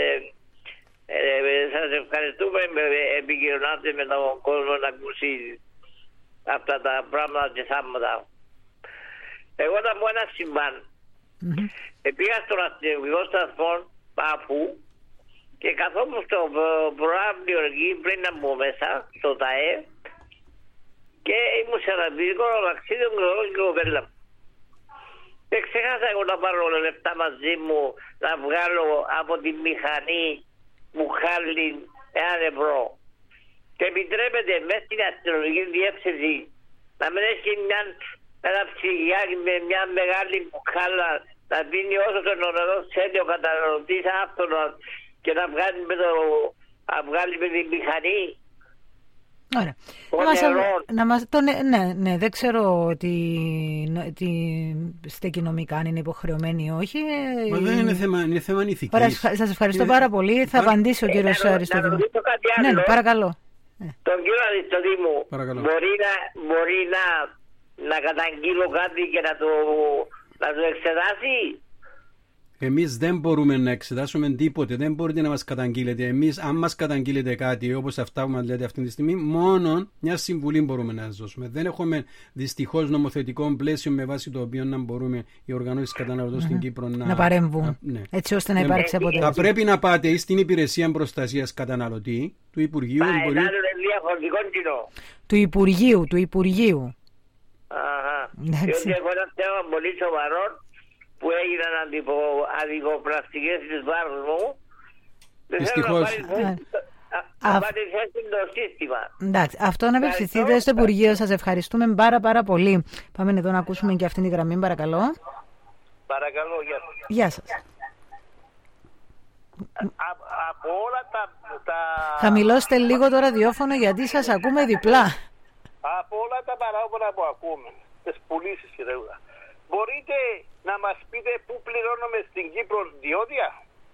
σας ευχαριστούμε. Επικοινωνάτε με τον κόσμο να ακούσει αυτά τα πράγματα και θάματα. Εγώ θα πω ένα συμβάν. Πήγα στον αστυνομικό σταθμό Πάφου και καθόμουν στο προάβλιο εκεί πριν να μπω μέσα στο ΤΑΕ και ήμουν σε ένα δικό ταξίδι με τον κοπέλα μου. Και ξέχασα εγώ να πάρω λεφτά μαζί μου να βγάλω από τη μηχανή μπουκάλι 1 ευρώ. Και επιτρέπεται μέσα στην αστυνομική διεύθυνση να μην έχει ένα ψυγιάκι με μια μεγάλη μπουκάλα να δίνει όσο τον οραδό θέλει ο καταναλωτής άφθονα και να βγάλει με τη μηχανή.
Ωραία. Ναι, δεν ξέρω ότι στεκινομικά αν είναι υποχρεωμένοι ή όχι.
Μα δεν είναι θέμα ηθικής.
Ωραία, σας ευχαριστώ πάρα πολύ. Θα απαντήσει ο κύριος Αριστοδήμου. Ναι, παρακαλώ.
Τον κύριο Αριστοδήμου, μπορεί να καταγγείλω κάτι και να το εξετάσει?
Εμείς δεν μπορούμε να εξετάσουμε τίποτε, δεν μπορείτε να μας καταγγείλετε. Εμείς, αν μας καταγγείλετε κάτι όπως αυτά που μας λέτε αυτή τη στιγμή, μόνο μια συμβουλή μπορούμε να σας δώσουμε. Δεν έχουμε δυστυχώς νομοθετικό πλαίσιο με βάση το οποίο να μπορούμε οι οργανώσεις καταναλωτών στην Κύπρο να παρέμβουν. Έτσι ώστε να υπάρξει αποτέλεσμα. Θα πρέπει να πάτε στην Υπηρεσία Προστασίας Καταναλωτή του Υπουργείου.
Του Υπουργείου.
Διότι εγώ ένα θέμα πολύ σοβαρό που έγιναν αντιποπλαστικές της βάρους μου.
Δυστυχώς.
Το σύστημα.
Εντάξει, αυτό να απευθυνθείτε στο Υπουργείο. Σας ευχαριστούμε πάρα πολύ. Πάμε εδώ να ακούσουμε και αυτήν τη γραμμή, παρακαλώ.
Παρακαλώ,
γεια σας.
Από όλα τα...
Χαμηλώστε λίγο το ραδιόφωνο γιατί σας ακούμε διπλά.
Από όλα τα παράπονα που ακούμε, τις πουλήσεις και τέτοια, μπορείτε να μας πείτε πού πληρώνουμε στην Κύπρο διόδια?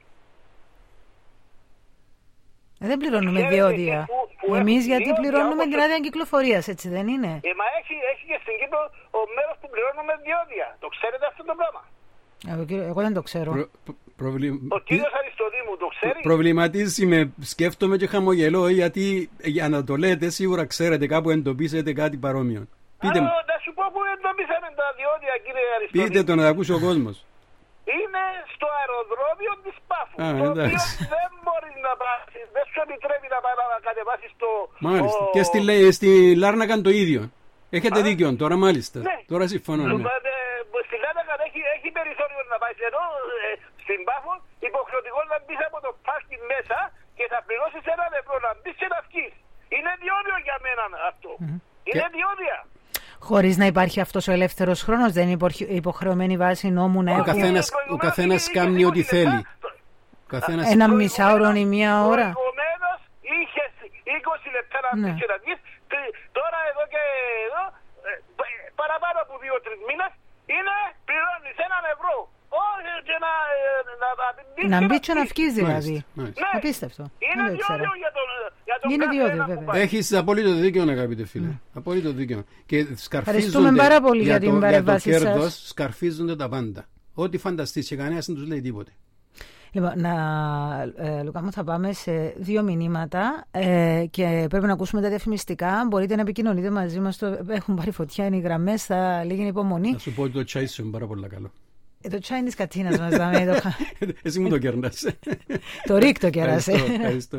Δεν πληρώνουμε διόδια. Εμείς γιατί πληρώνουμε την άδεια κυκλοφορίας, έτσι δεν είναι?
Μα έχει και στην Κύπρο ο μέρος που πληρώνουμε διόδια. Το ξέρετε αυτό το πράγμα?
Εγώ δεν το ξέρω.
Ο κύριος Αριστοδήμου το ξέρει?
Προβληματίζει με, σκέφτομαι και χαμογελώ, γιατί για να το λέτε σίγουρα ξέρετε κάπου εντοπίσετε κάτι παρόμοιο. Πείτε μου.
Να σου πω που εντοπίσαμε τα διόδια, κύριε Αριστοδήμου.
Πείτε το να τα ακούσει ο κόσμος.
Είναι στο αεροδρόμιο της Πάφου. Το οποίο δεν μπορεί να πάει, δεν σου επιτρέπει να πάει να κατεβάσει στο...
Μάλιστα. Και στη Λάρνακα το ίδιο. Έχετε δίκιο τώρα, μάλιστα.
Ναι.
Τώρα συμφωνώ. Ναι.
Στη Λάρνακα έχει περιθώριο να πάει. Ενώ στην Πάφο υποχρεωτικό να μπει από το πάρκι μέσα και θα πληρώσει €1 να μπει και να βγεις. Είναι διόδιο για μένα αυτό. Είναι διόδια.
Χωρίς να υπάρχει αυτός ο ελεύθερος χρόνος, δεν είναι υποχρεωμένη βάση νόμου να έχουν...
Ο καθένας κάνει ό,τι θέλει.
Ένα μισάωρο ή μία ώρα.
Προηγουμένως είχε 20 λεπτά να μπεις και να βγεις. Τώρα εδώ και εδώ, παραπάνω από 2-3 μήνες, είναι πληρώνεις €1.
Να μπει και να βγεις δηλαδή. Απίστευτο.
Είναι διόδιο για τον
είναι διόδιο, βέβαια.
Έχεις απόλυτο δίκιο, αγαπητέ φίλε. Απόλυτο δίκιο. Και
ευχαριστούμε πάρα πολύ για την παρέμβαση σας.
Κέρδος σκαρφίζονται τα πάντα. Ό,τι φανταστείς και κανένας δεν τους λέει τίποτε.
Λοιπόν, Λουκά μου, θα πάμε σε 2 μηνύματα και πρέπει να ακούσουμε τα διαφημιστικά. Μπορείτε να επικοινωνείτε μαζί μας. Έχουν πάρει φωτιά, είναι οι γραμμές, θα λίγη υπομονή.
Να σου πω ότι το τσάι σου είναι πάρα πολύ καλό.
Το τσάι της κατίνας μας δάμε.
Εσύ μου το κέρνας.
Το ρίκ το κέρασε.
Ευχαριστώ.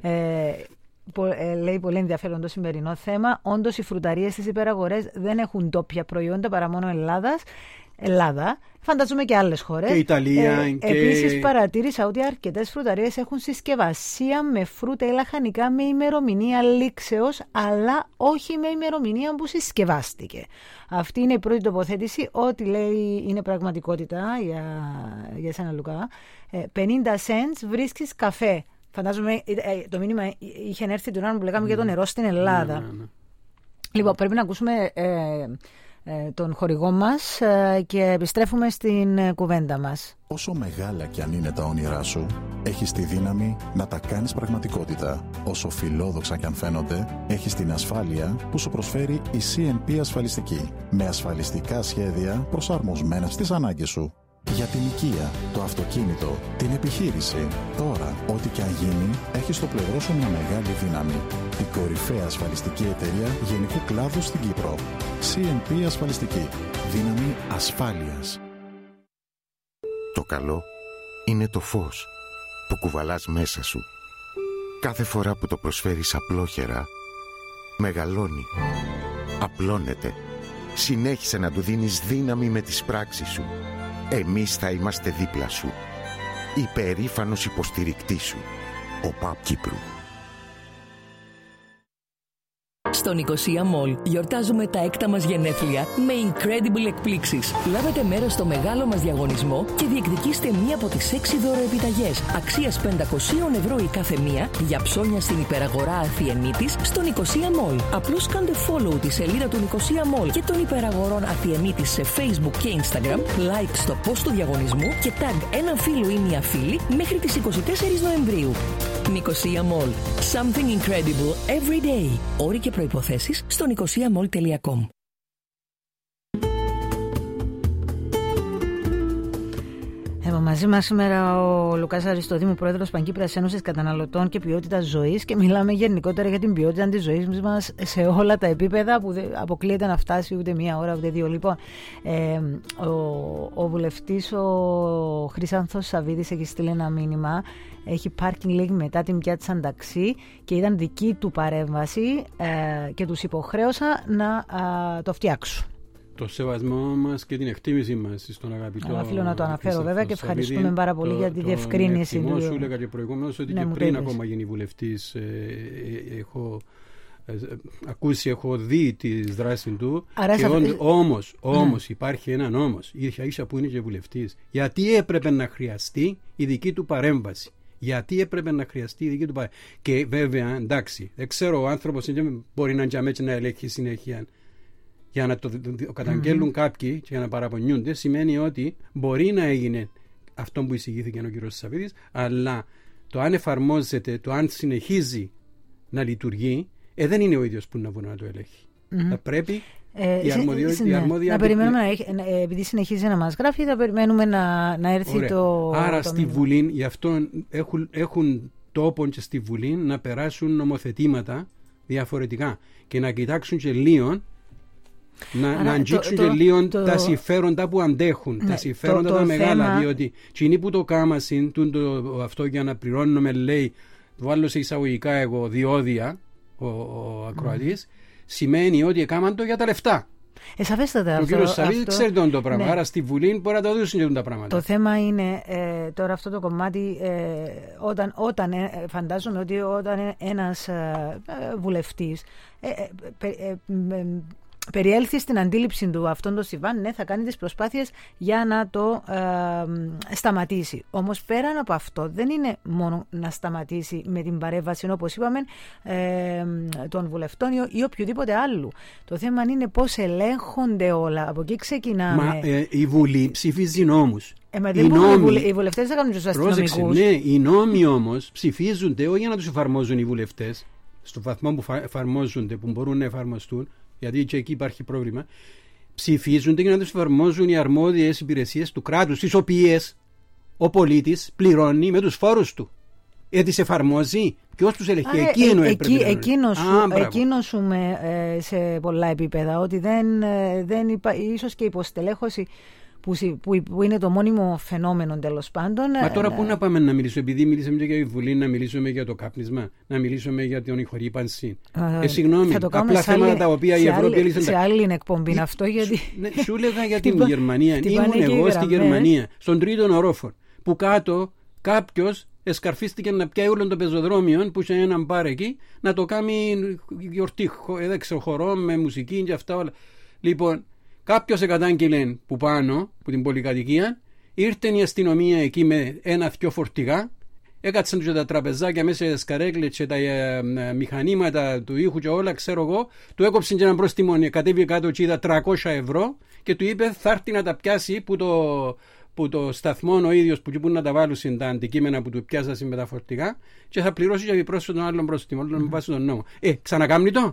Λέει πολύ ενδιαφέρον το σημερινό θέμα. Όντως οι φρουταρίες στις υπεραγορές δεν έχουν ντόπια προϊόντα παρά μόνο Ελλάδα. Φανταζούμε και άλλες χώρες.
Και Ιταλία.
Επίσης παρατήρησα ότι αρκετές φρουταρίες έχουν συσκευασία με φρούτα ή λαχανικά με ημερομηνία λήξεως, αλλά όχι με ημερομηνία που συσκευάστηκε. Αυτή είναι η πρώτη τοποθέτηση. Ό,τι λέει είναι πραγματικότητα για εσένα, Λουκά. 50 cents βρίσκεις καφέ. Φαντάζομαι το μήνυμα είχε έρθει την ώρα που λέγαμε για το νερό στην Ελλάδα. Ναι. Λοιπόν, πρέπει να ακούσουμε τον χορηγό μας και επιστρέφουμε στην κουβέντα μας.
Όσο μεγάλα κι αν είναι τα όνειρά σου, έχεις τη δύναμη να τα κάνεις πραγματικότητα. Όσο φιλόδοξα κι αν φαίνονται, έχεις την ασφάλεια που σου προσφέρει η CNP Ασφαλιστική. Με ασφαλιστικά σχέδια προσαρμοσμένα στις ανάγκες σου. Για την οικία, το αυτοκίνητο, την επιχείρηση. Τώρα, ό,τι και αν γίνει, έχει στο πλευρό σου μια μεγάλη δύναμη. Την κορυφαία ασφαλιστική εταιρεία γενικού κλάδου στην Κύπρο. CNP Ασφαλιστική. Δύναμη ασφάλειας.
Το καλό είναι το φως που κουβαλάς μέσα σου. Κάθε φορά που το προσφέρεις απλόχερα, μεγαλώνει, απλώνεται. Συνέχισε να του δίνεις δύναμη με τις πράξεις σου. Εμείς θα είμαστε δίπλα σου. Υπερήφανος υποστηρικτής σου. Ο ΠΑΠ Κύπρου.
Στο Νικοσία Mall γιορτάζουμε τα έκτα μας γενέθλια με incredible εκπλήξεις. Λάβετε μέρος στο μεγάλο μας διαγωνισμό και διεκδικήστε μία από τις 6 δωροεπιταγές αξίας €500 η κάθε μία για ψώνια στην υπεραγορά Αθιενίτης στο Νικοσία Mall. Απλώς κάντε follow τη σελίδα του Νικοσία Mall και των υπεραγορών Αθιενίτης σε Facebook και Instagram, like στο post του διαγωνισμού και tag έναν φίλο ή μία φίλη μέχρι τις 24 Νοεμβρίου. Νικοσία Mall. Something incredible every day. Όροι και προϋποθέσεις στο nicosiamall.com.
Μαζί μας σήμερα ο Λουκάς Αριστοδήμου, πρόεδρος Παγκύπριας Ένωσης Καταναλωτών και Ποιότητας Ζωής, και μιλάμε γενικότερα για την ποιότητα της ζωής μας σε όλα τα επίπεδα, που δεν αποκλείεται να φτάσει ούτε μία ώρα ούτε δύο. Λοιπόν, ο βουλευτής ο Χρυσάνθος Σαββίδης έχει στείλει ένα μήνυμα. Έχει πάρκινγκ, λέει, μετά την πια της Ανταξή και ήταν δική του παρέμβαση και τους υποχρέωσα να το φτιάξουν.
Το σεβασμό μας και την εκτίμηση μας στον αγαπητό.
Θέλω να το αναφέρω βέβαια και ευχαριστούμε πάρα πολύ για τη διευκρίνηση του.
Σου έλεγα και προηγουμένως ότι και πριν ακόμα γίνει βουλευτής έχω ακούσει, έχω δει τη δράση του. Όμως υπάρχει έναν όμως, ίσα που είναι και βουλευτής. Γιατί έπρεπε να χρειαστεί η δική του παρέμβαση. Και βέβαια, εντάξει, δεν ξέρω, ο άνθρωπος μπορεί να τζαμέτσει να ελέγχει συνέχεια για να το καταγγέλουν κάποιοι και για να παραπονιούνται, σημαίνει ότι μπορεί να έγινε αυτό που εισηγήθηκε ο κ. Σαββίδης, αλλά το αν εφαρμόζεται, το αν συνεχίζει να λειτουργεί, δεν είναι ο ίδιος που να το ελέγχει. Θα πρέπει η αρμόδια...
Να περιμένουμε, επειδή συνεχίζει να μας γράφει, θα περιμένουμε να έρθει. Ωραία.
Άρα στη Βουλή, γι' αυτό έχουν τόπο και στη Βουλή να περάσουν νομοθετήματα διαφορετικά και να κοιτάξουν και λίγο να αγγίξουν και λίγο τα συμφέροντα που αντέχουν, τα συμφέροντα τα μεγάλα, διότι εκείνοι που το κάμασιν αυτό για να πληρώνουμε, λέει, βάλω σε εισαγωγικά εγώ διόδια ο ακροατής, σημαίνει ότι έκαναν το για τα λεφτά.
Σαφέστατα.
Ο κύριος Σαββίδης ξέρει το πράγμα. Ναι. Άρα στη Βουλή μπορεί να τα δώσουν τα πράγματα.
Το θέμα είναι τώρα αυτό το κομμάτι, όταν φαντάζομαι ότι όταν ένας βουλευτής περιέλθει στην αντίληψη του αυτόν το συμβάν, ναι, θα κάνει τις προσπάθειες για να το σταματήσει. Όμως πέραν από αυτό δεν είναι μόνο να σταματήσει με την παρέμβαση, όπως είπαμε, των βουλευτών ή οποιοδήποτε άλλου. Το θέμα είναι πώς ελέγχονται όλα. Από εκεί ξεκινάμε.
Μα η Βουλή ψηφίζει νόμους.
Οι βουλευτές δεν κάνουν τους αστυνομικούς.
Ναι, οι νόμοι όμως ψηφίζονται όχι για να τους εφαρμόζουν οι βουλευτές, στο βαθμό που εφαρμόζονται, που μπορούν να εφαρμοστούν, γιατί και εκεί υπάρχει πρόβλημα, ψηφίζονται για να τους εφαρμόζουν οι αρμόδιες υπηρεσίες του κράτους, τις οποίες ο πολίτης πληρώνει με τους φόρους του. Τις εφαρμόζει, ποιος τους ελεγχεί?
Εκκίνωσουμε σε πολλά επίπεδα ότι δεν ίσως και υποστελέχωση που είναι το μόνιμο φαινόμενο, τέλος πάντων.
Μα τώρα πού να πάμε να μιλήσουμε, επειδή μιλήσαμε για τη Βουλή, να μιλήσουμε για το κάπνισμα, να μιλήσουμε για την ηχορύπανση. Συγγνώμη, απλά θέματα τα οποία η Ευρώπη έλυσε.
Σε άλλη εκπομπή αυτό, γιατί.
Σου έλεγα για την Γερμανία. Ήμουν εγώ στη Γερμανία, στον τρίτον ορόφο, που κάτω κάποιος εσκαρφίστηκε να πιάει όλων των πεζοδρόμιων που είχε έναν μπαρ εκεί, να το κάνει γιορτή, χορό με μουσική και αυτά όλα. Λοιπόν, κάποιος εκατάγγειλε που πάνω, που την πολυκατοικία, ήρθε η αστυνομία εκεί με 1-2 φορτηγά, έκατσαν τους τα τραπεζάκια μέσα σε καρέκλες και τα μηχανήματα του ήχου και όλα, ξέρω εγώ, του έκοψαν και έναν πρόστιμο, κατέβηκε κάτω και είδα 300 ευρώ και του είπε θα έρθει να τα πιάσει που το σταθμό ο ίδιος που να τα βάλουν τα αντικείμενα που του πιάσασαν με τα φορτηγά και θα πληρώσει για επιπρόσθετο τον άλλον πρόστιμο, με βάση τον νόμο. Ξανακάμνει το?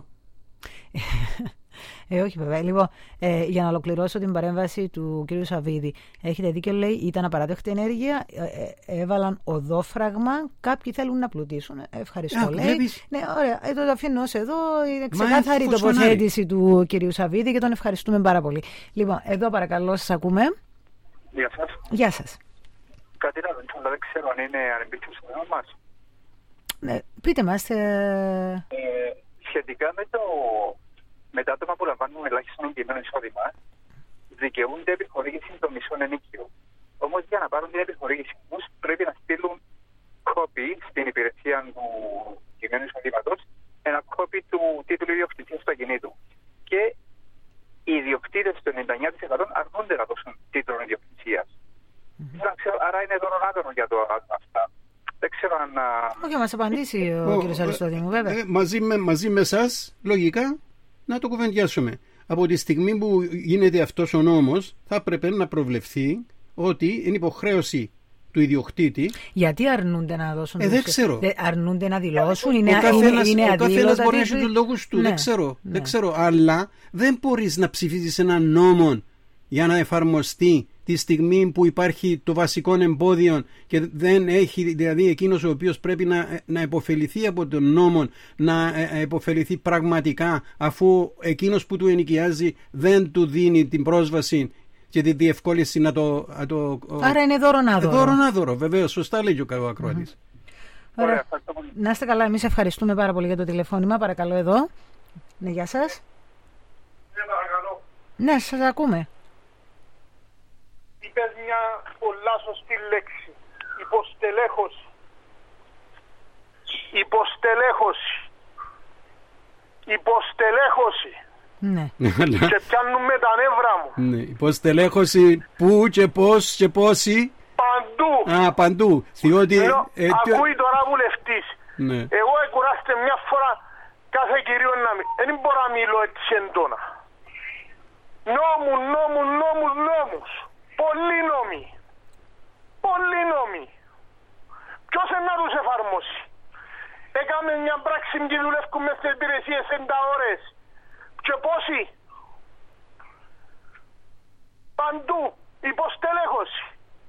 Όχι βέβαια. Λοιπόν, για να ολοκληρώσω την παρέμβαση του κ. Σαββίδη, έχετε δίκιο, λέει, ήταν απαράδεκτη ενέργεια, έβαλαν οδόφραγμα, κάποιοι θέλουν να πλουτίσουν. Ευχαριστώ, λέει. Ναι, ωραία, το αφήνω ως εδώ, είναι ξεκάθαρη η τοποθέτηση του κ. Σαββίδη και τον ευχαριστούμε πάρα πολύ. Λοιπόν, εδώ παρακαλώ, σας ακούμε.
Γεια σας.
Γεια σας.
Κάτι να ρωτήσω, αλλά δεν ξέρω αν είναι ανεμπίκτος στο θέμα μας.
Ναι, πείτε μας.
Σχετικά με τα άτομα που λαμβάνουν ελάχιστο εγγυημένο εισόδημα, δικαιούνται επιχορήγηση των μισών ενίκιων. Όμως για να πάρουν την επιχορήγηση τους πρέπει να στείλουν κόπη στην υπηρεσία του εγγυημένου εισοδήματος, ένα κόπη του τίτλου ιδιοκτησίας του ακινήτου. Και οι ιδιοκτήτες του 99% αρνούνται να δώσουν τίτλο ιδιοκτησίας. Άρα είναι δωρονάδωνο για αυτά. Δεν ξέρω αν.
Όχι, μας απαντήσει ο κ. Αριστοτήμου, βέβαια.
Μαζί με εσάς, λογικά, να το κουβεντιάσουμε. Από τη στιγμή που γίνεται αυτός ο νόμος, θα πρέπει να προβλεφθεί ότι είναι υποχρέωση του ιδιοκτήτη.
Γιατί αρνούνται να δώσουν?
Δεν ξέρω.
Αρνούνται να δηλώσουν, είναι
αδίλωτα. Ο καθένας μπορεί να έχει τους λόγους του. Ναι. Δεν ξέρω. Αλλά δεν μπορείς να ψηφίσεις έναν νόμο για να εφαρμοστεί τη στιγμή που υπάρχει το βασικό εμπόδιο και δεν έχει, δηλαδή εκείνος ο οποίος πρέπει να υποφεληθεί από τον νόμο, να υποφεληθεί πραγματικά, αφού εκείνος που του ενοικιάζει δεν του δίνει την πρόσβαση και τη διευκόλυνση να το...
Άρα είναι δωρονάδωρο.
Δωρονάδωρο, βεβαίως, σωστά λέει και ο ακροατής.
Ωραία. Να είστε καλά, εμείς ευχαριστούμε πάρα πολύ για το τηλεφώνημα. Παρακαλώ εδώ. Ναι, γεια σας.
Ναι, παρακαλώ.
Ναι, σας ακούμε.
Είπες μια πολλά σωστή λέξη. Υποστελέχωση. Υποστελέχωση.
Ναι.
Και πιάνουμε τα νεύρα μου.
Ναι. Υποστελέχωση πού και πώς και πόσοι?
Παντού.
Παντού. Διότι,
ακούει τώρα βουλευτής.
Ναι.
Εγώ εκουράστε μια φορά κάθε κυρίο να μην. Δεν μπορώ να μιλώ έτσι έντονα.
Νόμους. Πολλοί νόμοι. Ποιος να τους εφαρμόσει? Έκαμε μια πράξη και δουλεύουμε στις υπηρεσίες 60 ώρες. Και πόσοι? Παντού. Υποστελέχωση.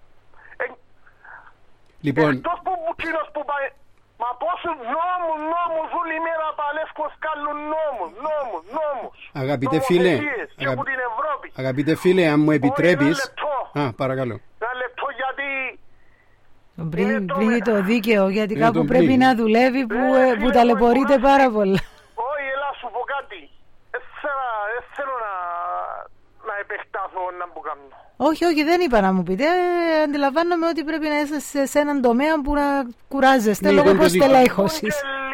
Λοιπόν...
Εκτός που πάει... Μα πόσους νόμους όλη η μέρα παλεύκουν σκάλουν νόμους.
Αγαπητέ φίλε, αγαπητέ φίλε, αν μου επιτρέπεις... παρακαλώ.
Ένα λεπτό γιατί...
Βρει το δίκαιο, γιατί κάπου πρέπει να δουλεύει που ταλαιπωρείται πάρα πολλά.
Όχι, έλα σου πω κάτι. Δεν θέλω να επεκτάθω να μου κάνω.
Όχι, δεν είπα να μου πείτε. Αντιλαμβάνομαι ότι πρέπει να είστε σε έναν τομέα που να κουράζεστε λόγω υποστελέχωσης.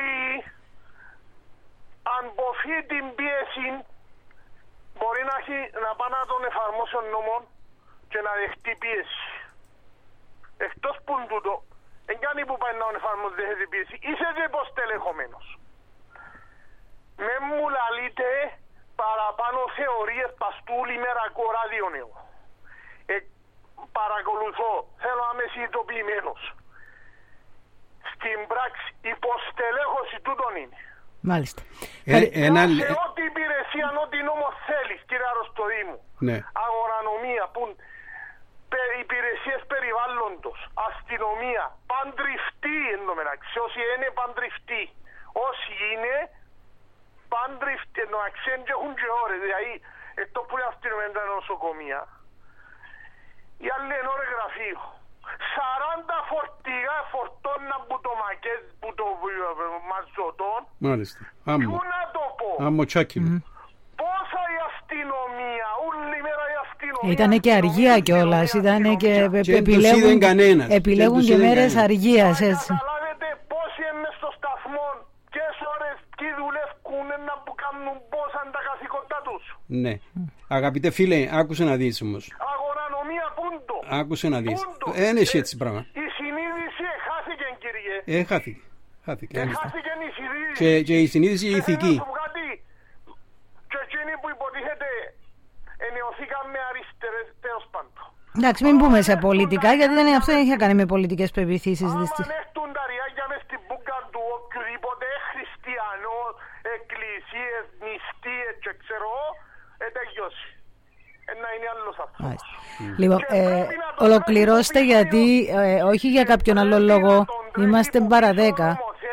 Αν ποφεί την πίεση, μπορεί να πάει να τον εφαρμόσει ο νόμο και να δεχτεί πίεση. Εκτός που τούτο, δεν κάνει που πάει να τον εφαρμόσει δεχτεί πίεση. Είσαι και υποστελεχωμένος. Με μου λαλείτε παραπάνω θεωρίες παστούλη μερακό ράδιο νέο. Παρακολουθώ, θέλω να είμαι συνειδητοποιημένος. Στην πράξη υποστελέχωση τούτον είναι.
Μάλιστα.
Σε ό,τι υπηρεσία, ό,τι νόμο θέλεις, κύριε Αροστοδήμου.
Ναι.
Αγορανομία, υπηρεσίες περιβάλλοντος, αστυνομία, παντριφτή εντωμεταξύ. Όσοι είναι παντριφτή, όσοι είναι παντριφτή, εντωμεταξύ έχουν και ώρες. Δηλαδή, εκτός που είναι αστυνομία τα νοσοκομεία. Οι άλλοι είναι ώρες γραφείο. 40 φορτηγά φορτώνα που το μακέτ, που το μαζωτών.
Μάλιστα.
Πού να το πω.
Αμμοτσάκι μου.
Πόσα η αστυνομία, όλη μέρα η αστυνομία.
Ήτανε και αργία κιόλας, ήτανε και επιλέγουν και μέρες αργίας, έτσι.
Καταλάβετε πόσοι είναι στο σταθμό, ποιες ώρες, ποιοι δουλεύουν να που κάνουν πόσα τα καθήκοντά τους.
Ναι. Αγαπητέ φίλε, άκουσε να δεις όμως.
Αγορανομία πούντο.
Άκουσε να δεις. Δεν έχει έτσι πράγμα.
Η συνείδηση χάθηκε, κύριε.
Χάθηκε.
Χάθηκε η συνείδηση.
Και η συνείδηση η ηθική.
Και εκείνοι που υποτίθεται ενεωθήκαμε αριστερές, τέλος πάντων.
Εντάξει, μην πούμε σε πολιτικά, γιατί αυτό δεν είχε κάνει με πολιτικές πεποιθήσεις.
Άμα έρθουν τα ριάκια μες στην μπούκα του οποιοδήποτε χριστιανό, εκκλησίες, νηστείες και ξέρω, τελειώσει. Να είναι άλλος αυτός.
Λοιπόν, ολοκληρώστε, γιατί όχι για κάποιον άλλο λόγο, είμαστε παραδέκα.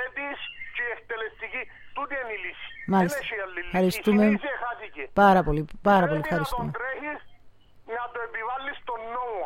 Μάλιστα. Ευχαριστούμε πάρα πολύ. Ευχαριστούμε.
Να το επιβάλλεις στον νόμο.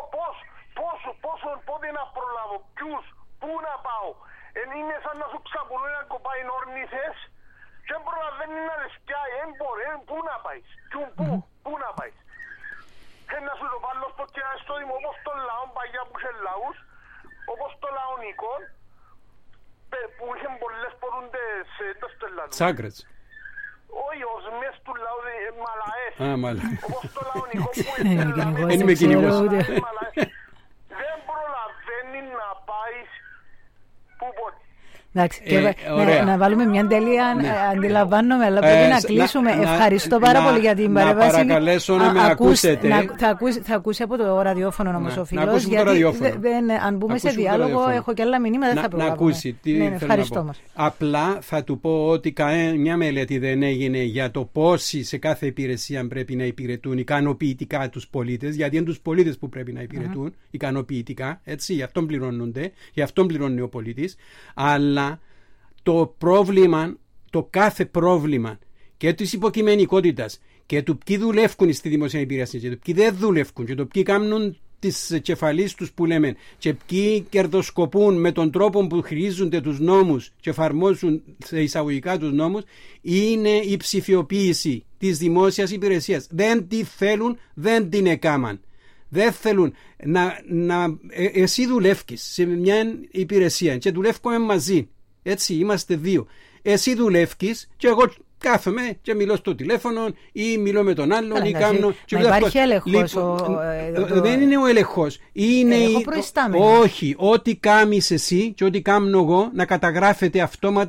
Πότε να προλάβω, ποιους, πού να πάω. Είναι σαν να σου ξαπουλούν να κοπάει όρνηθες και δεν προλαβαίνει να δες πια, πού να πάεις, πού να πάεις. Να σου το βάλω στο κεράσι στο Δήμο, όπως το λαό, παγιά που είχε λαούς, όπως το λαονικό, που είχαν πολλές πορούντες,
Τσάκρες.
Όχι, ως μες του λαού, μαλαές. Όπως το λαονικό που
δεν είμαι κυνηγός.
Δεν προλαβαίνει να πάεις που πότε.
Εντάξει, να βάλουμε μια τελεία, αντιλαμβάνομαι, αλλά πρέπει να κλείσουμε. Ευχαριστώ πάρα πολύ για την παρέμβαση.
Να παρακαλέσω να με ακούσετε.
Θα ακούσει από το ραδιόφωνο όμως ο φίλος, γιατί αν μπούμε σε διάλογο, έχω και άλλα μηνύματα, δεν θα προλάβουμε.
Να ακούσει τι
ευχαριστώ μας.
Απλά θα του πω ότι μια μελέτη δεν έγινε για το πόσοι σε κάθε υπηρεσία πρέπει να υπηρετούν ικανοποιητικά τους πολίτες, γιατί είναι τους πολίτες που πρέπει να υπηρετούν ικανοποιητικά, έτσι, γι' αυτόν πληρώνονται, γι' αυτόν πληρώνει ο πολίτης, αλλά το πρόβλημα, το κάθε πρόβλημα και της υποκειμενικότητας και του ποιοι δουλεύουν στη δημοσία υπηρεσία και του ποιοι δεν δουλεύουν και του ποιοι κάνουν τις κεφαλής τους που λέμε και ποιοι κερδοσκοπούν με τον τρόπο που χρήζονται τους νόμους και εφαρμόζουν σε εισαγωγικά τους νόμους, είναι η ψηφιοποίηση της δημόσιας υπηρεσίας. Δεν τη θέλουν, δεν την έκαμαν. Δεν θέλουν εσύ δουλεύεις σε μια υπηρεσία και δουλεύουμε μαζί. Έτσι, είμαστε δύο. Εσύ δουλεύεις και εγώ κάθομαι και μιλώ στο τηλέφωνο ή μιλώ με τον άλλον ή κάνω.
Υπάρχει έλεγχος.
Δεν είναι ο έλεγχος. Είναι όχι, ό,τι κάνεις εσύ και ό,τι κάνω εγώ να καταγράφεται αυτόματα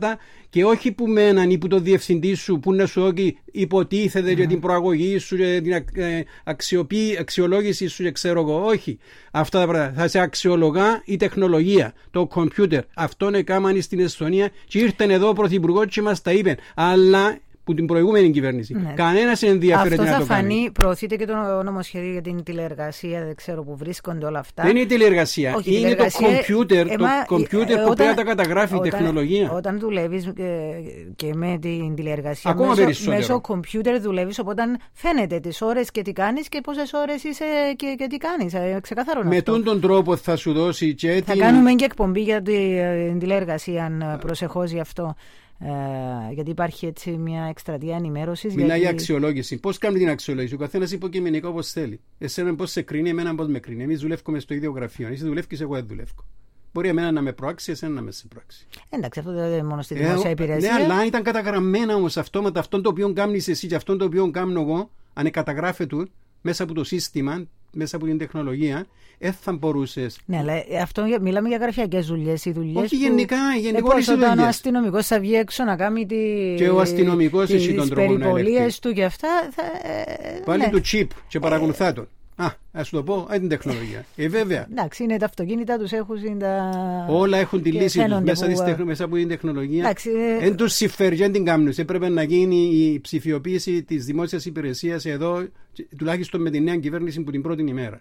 Και όχι που μέναν ή που το διευθυντή σου που να σου όχι υποτίθεται για την προαγωγή σου, για την αξιολόγηση σου και ξέρω εγώ. Όχι. Αυτά τα πράγματα. Θα σε αξιολογά η τεχνολογία, το κομπιούτερ. Αυτόν έκαναν στην Εστονία και ήρθαν εδώ ο πρωθυπουργός και μας τα είπε. Αλλά που την προηγούμενη κυβέρνηση. Ναι. Κανένας δεν ενδιαφέρεται να το κάνει.
Αυτό θα φανεί, προωθείται και το νομοσχέδιο για την τηλεεργασία, δεν ξέρω που βρίσκονται όλα αυτά.
Δεν είναι η τηλεεργασία, είναι τηλεεργασία, το κομπιούτερ που πρέπει να τα καταγράφει η τεχνολογία.
Όταν δουλεύεις και με την τηλεεργασία,
ακόμα
μέσω κομπιούτερ δουλεύεις, οπότε φαίνεται τις ώρες και τι κάνεις και πόσες ώρες είσαι και τι κάνεις. Ξεκαθαρό
με
αυτό.
τον τρόπο θα σου δώσει και
θα κάνουμε και εκπομπή για την τηλεεργασία, προσεχώς γι' αυτό. Γιατί υπάρχει έτσι μια εκστρατεία ενημέρωσης.
Μιλάει για αξιολόγηση. Πώς κάνει την αξιολόγηση? Ο καθένας υποκειμενικά όπως θέλει. Εσένα πώς σε κρίνει, εμένα πώς με κρίνει. Εμείς δουλεύουμε στο ίδιο γραφείο. Εσύ δουλεύεις, εγώ δεν δουλεύω. Μπορεί εμένα να με προάξει, εσένα να με σε προάξει.
Εντάξει, αυτό δεν είναι μόνο στη δημόσια υπηρεσία.
Ναι, αλλά ήταν καταγραμμένα όμως αυτόματα αυτόν το οποίο κάνεις εσύ και αυτόν το οποίο κάνω εγώ, αν καταγράφεται μέσα από το σύστημα, μέσα από την τεχνολογία, θα μπορούσες.
Ναι, αλλά αυτό μιλάμε για γραφειακές δουλειές.
Όχι γενικά, γενικώς
όταν ο αστυνομικός θα βγει έξω να κάνει τις περιπολίες του και αυτά.
Πάλι το chip και παρακολουθά τον. Ας το πω, την τεχνολογία. Βέβαια.
Εντάξει, είναι τα αυτοκίνητα τους έχουν.
Όλα έχουν τη λύση τους μέσα από την τεχνολογία. Εν τους συμφέρει, δεν την κάνουν. Έπρεπε να γίνει η ψηφιοποίηση της δημόσιας υπηρεσίας εδώ, τουλάχιστον με τη νέα κυβέρνηση που την πρώτη ημέρα.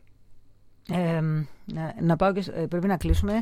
Να πάω και πρέπει να κλείσουμε.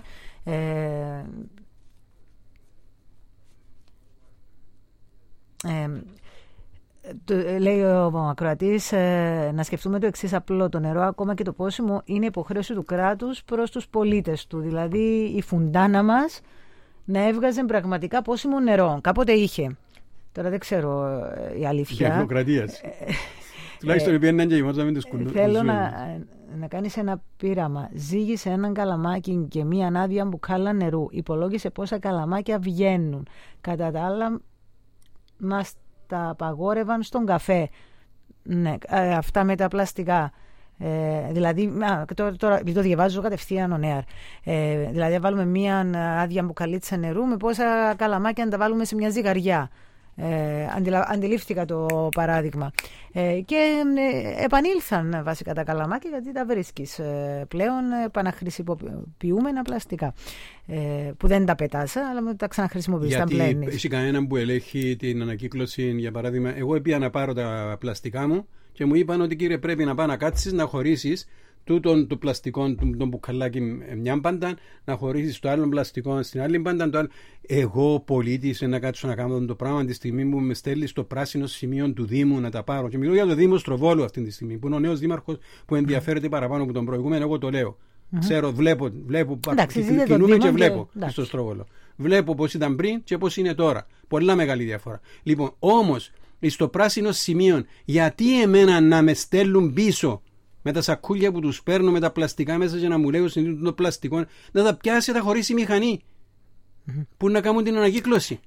Λέει ο ακροατής, να σκεφτούμε το εξής απλό: το νερό, ακόμα και το πόσιμο, είναι υποχρέωση του κράτους προς τους πολίτες του. Δηλαδή η φουντάνα μας να έβγαζε πραγματικά πόσιμο νερό. Κάποτε είχε. Τώρα δεν ξέρω η αλήθεια.
Τεχνοκρατίας. Τουλάχιστον πήγαιναν και γεμόταν με τους κουνούς.
Θέλω να κάνεις ένα πείραμα. Ζύγισε έναν καλαμάκι και μία άδεια μπουκάλα νερού. Υπολόγισε πόσα καλαμάκια βγαίνουν. Κατά τα άλλα, μας τα απαγόρευαν στον καφέ. Ναι, αυτά με τα πλαστικά. Δηλαδή, τώρα το διαβάζω κατευθείαν on air. Δηλαδή, να βάλουμε μία άδεια μπουκαλίτσα νερού με πόσα καλαμάκια να τα βάλουμε σε μια ζυγαριά. Αντιλήφθηκα το παράδειγμα και επανήλθαν βασικά τα καλαμάκια, γιατί τα βρίσκεις πλέον επαναχρησιμοποιούμενα πλαστικά που δεν τα πετάς, αλλά τα ξαναχρησιμοποιείς, τα πλένεις.
Γιατί έχει κανέναν που ελέγχει την ανακύκλωση? Για παράδειγμα, εγώ πήγα να πάρω τα πλαστικά μου και μου είπαν ότι κύριε, πρέπει να πάω να κάτσεις να χωρίσεις τούτον του πλαστικών, τον μπουκαλάκι μια μπάντα, να χωρίσεις το άλλο πλαστικό στην άλλη μπάντα. Το άλλο. Εγώ πολίτης να κάτσω να κάνω το πράγμα τη στιγμή που με στέλνει στο πράσινο σημείο του Δήμου να τα πάρω. Και μιλώ για το Δήμο Στροβόλου αυτή τη στιγμή, που είναι ο νέος δήμαρχος που ενδιαφέρεται παραπάνω από τον προηγούμενο. Εγώ το λέω. Ξέρω, βλέπω κινούμε και βλέπω στο Στροβόλο. Βλέπω πώς ήταν πριν και πώς είναι τώρα. Πολλά μεγάλη διαφορά. Λοιπόν, όμως, στο πράσινο σημείο, γιατί εμένα να με στέλνουν πίσω με τα σακούλια που τους παίρνω με τα πλαστικά μέσα και να μου λέγουν συνήθως το πλαστικό, να τα πιάσει τα χωρίσει η μηχανή που να κάνουν την ανακύκλωση.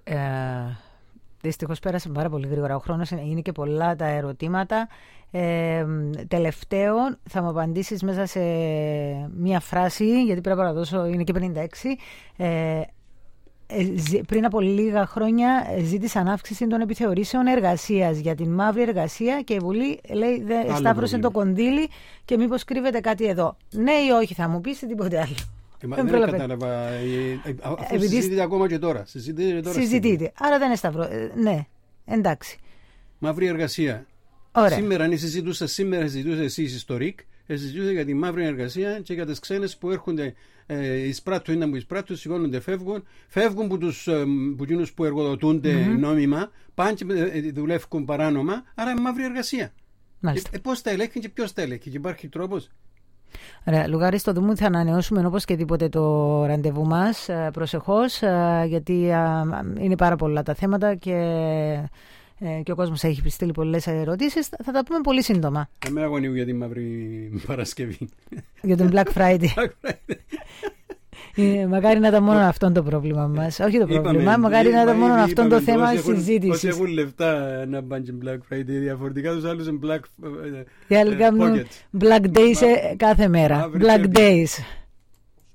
Δυστυχώς πέρασε πάρα πολύ γρήγορα ο χρόνος, είναι και πολλά τα ερωτήματα. Τελευταίο, θα μου απαντήσεις μέσα σε μία φράση, γιατί πρέπει να δώσω, είναι και 56. Πριν από λίγα χρόνια ζήτησαν αύξηση των επιθεωρήσεων εργασίας για την μαύρη εργασία και η Βουλή λέει σταύρωσε το κονδύλι και μήπως κρύβεται κάτι εδώ. Ναι ή όχι, θα μου πεις, τίποτε άλλο.
Δεν κατάλαβα. Αυτό συζητείται ακόμα και τώρα.
Συζητείται. Άρα δεν είναι σταυρό. Ναι, εντάξει.
Μαύρη εργασία. Σήμερα, αν συζητούσα εσείς στο ΡΙΚ, συζητούσα για τη μαύρη εργασία και για τις ξένες που έρχονται, εισπράττουν ένα που εισπράττουν, σηκώνονται, φεύγουν που εκείνους που εργοδοτούνται νόμιμα, πάνε και δουλεύουν παράνομα, άρα είναι μαύρη εργασία. Πώς τα ελέγχει και ποιος τα ελέγχει, και υπάρχει τρόπος?
Ωραία, Λουγάρη, στο Δουμού θα ανανεώσουμε όπως και τίποτε το ραντεβού μας προσεχώς, γιατί είναι πάρα πολλά τα θέματα και ο κόσμος έχει στείλει πολλές ερωτήσεις. Θα τα πούμε πολύ σύντομα.
Εμένα αγωνίου για την μαύρη Παρασκευή.
Για τον Black Friday. Μακάρι να ήταν μόνο αυτό το πρόβλημα μας. Όχι το πρόβλημα, μακάρι να ήταν μόνο αυτό το θέμα συζήτησης.
Όσοι έχουν λεφτά να πάνε και Black Friday, διαφορετικά τους άλλους είναι
Black Days κάθε μέρα. Black Days.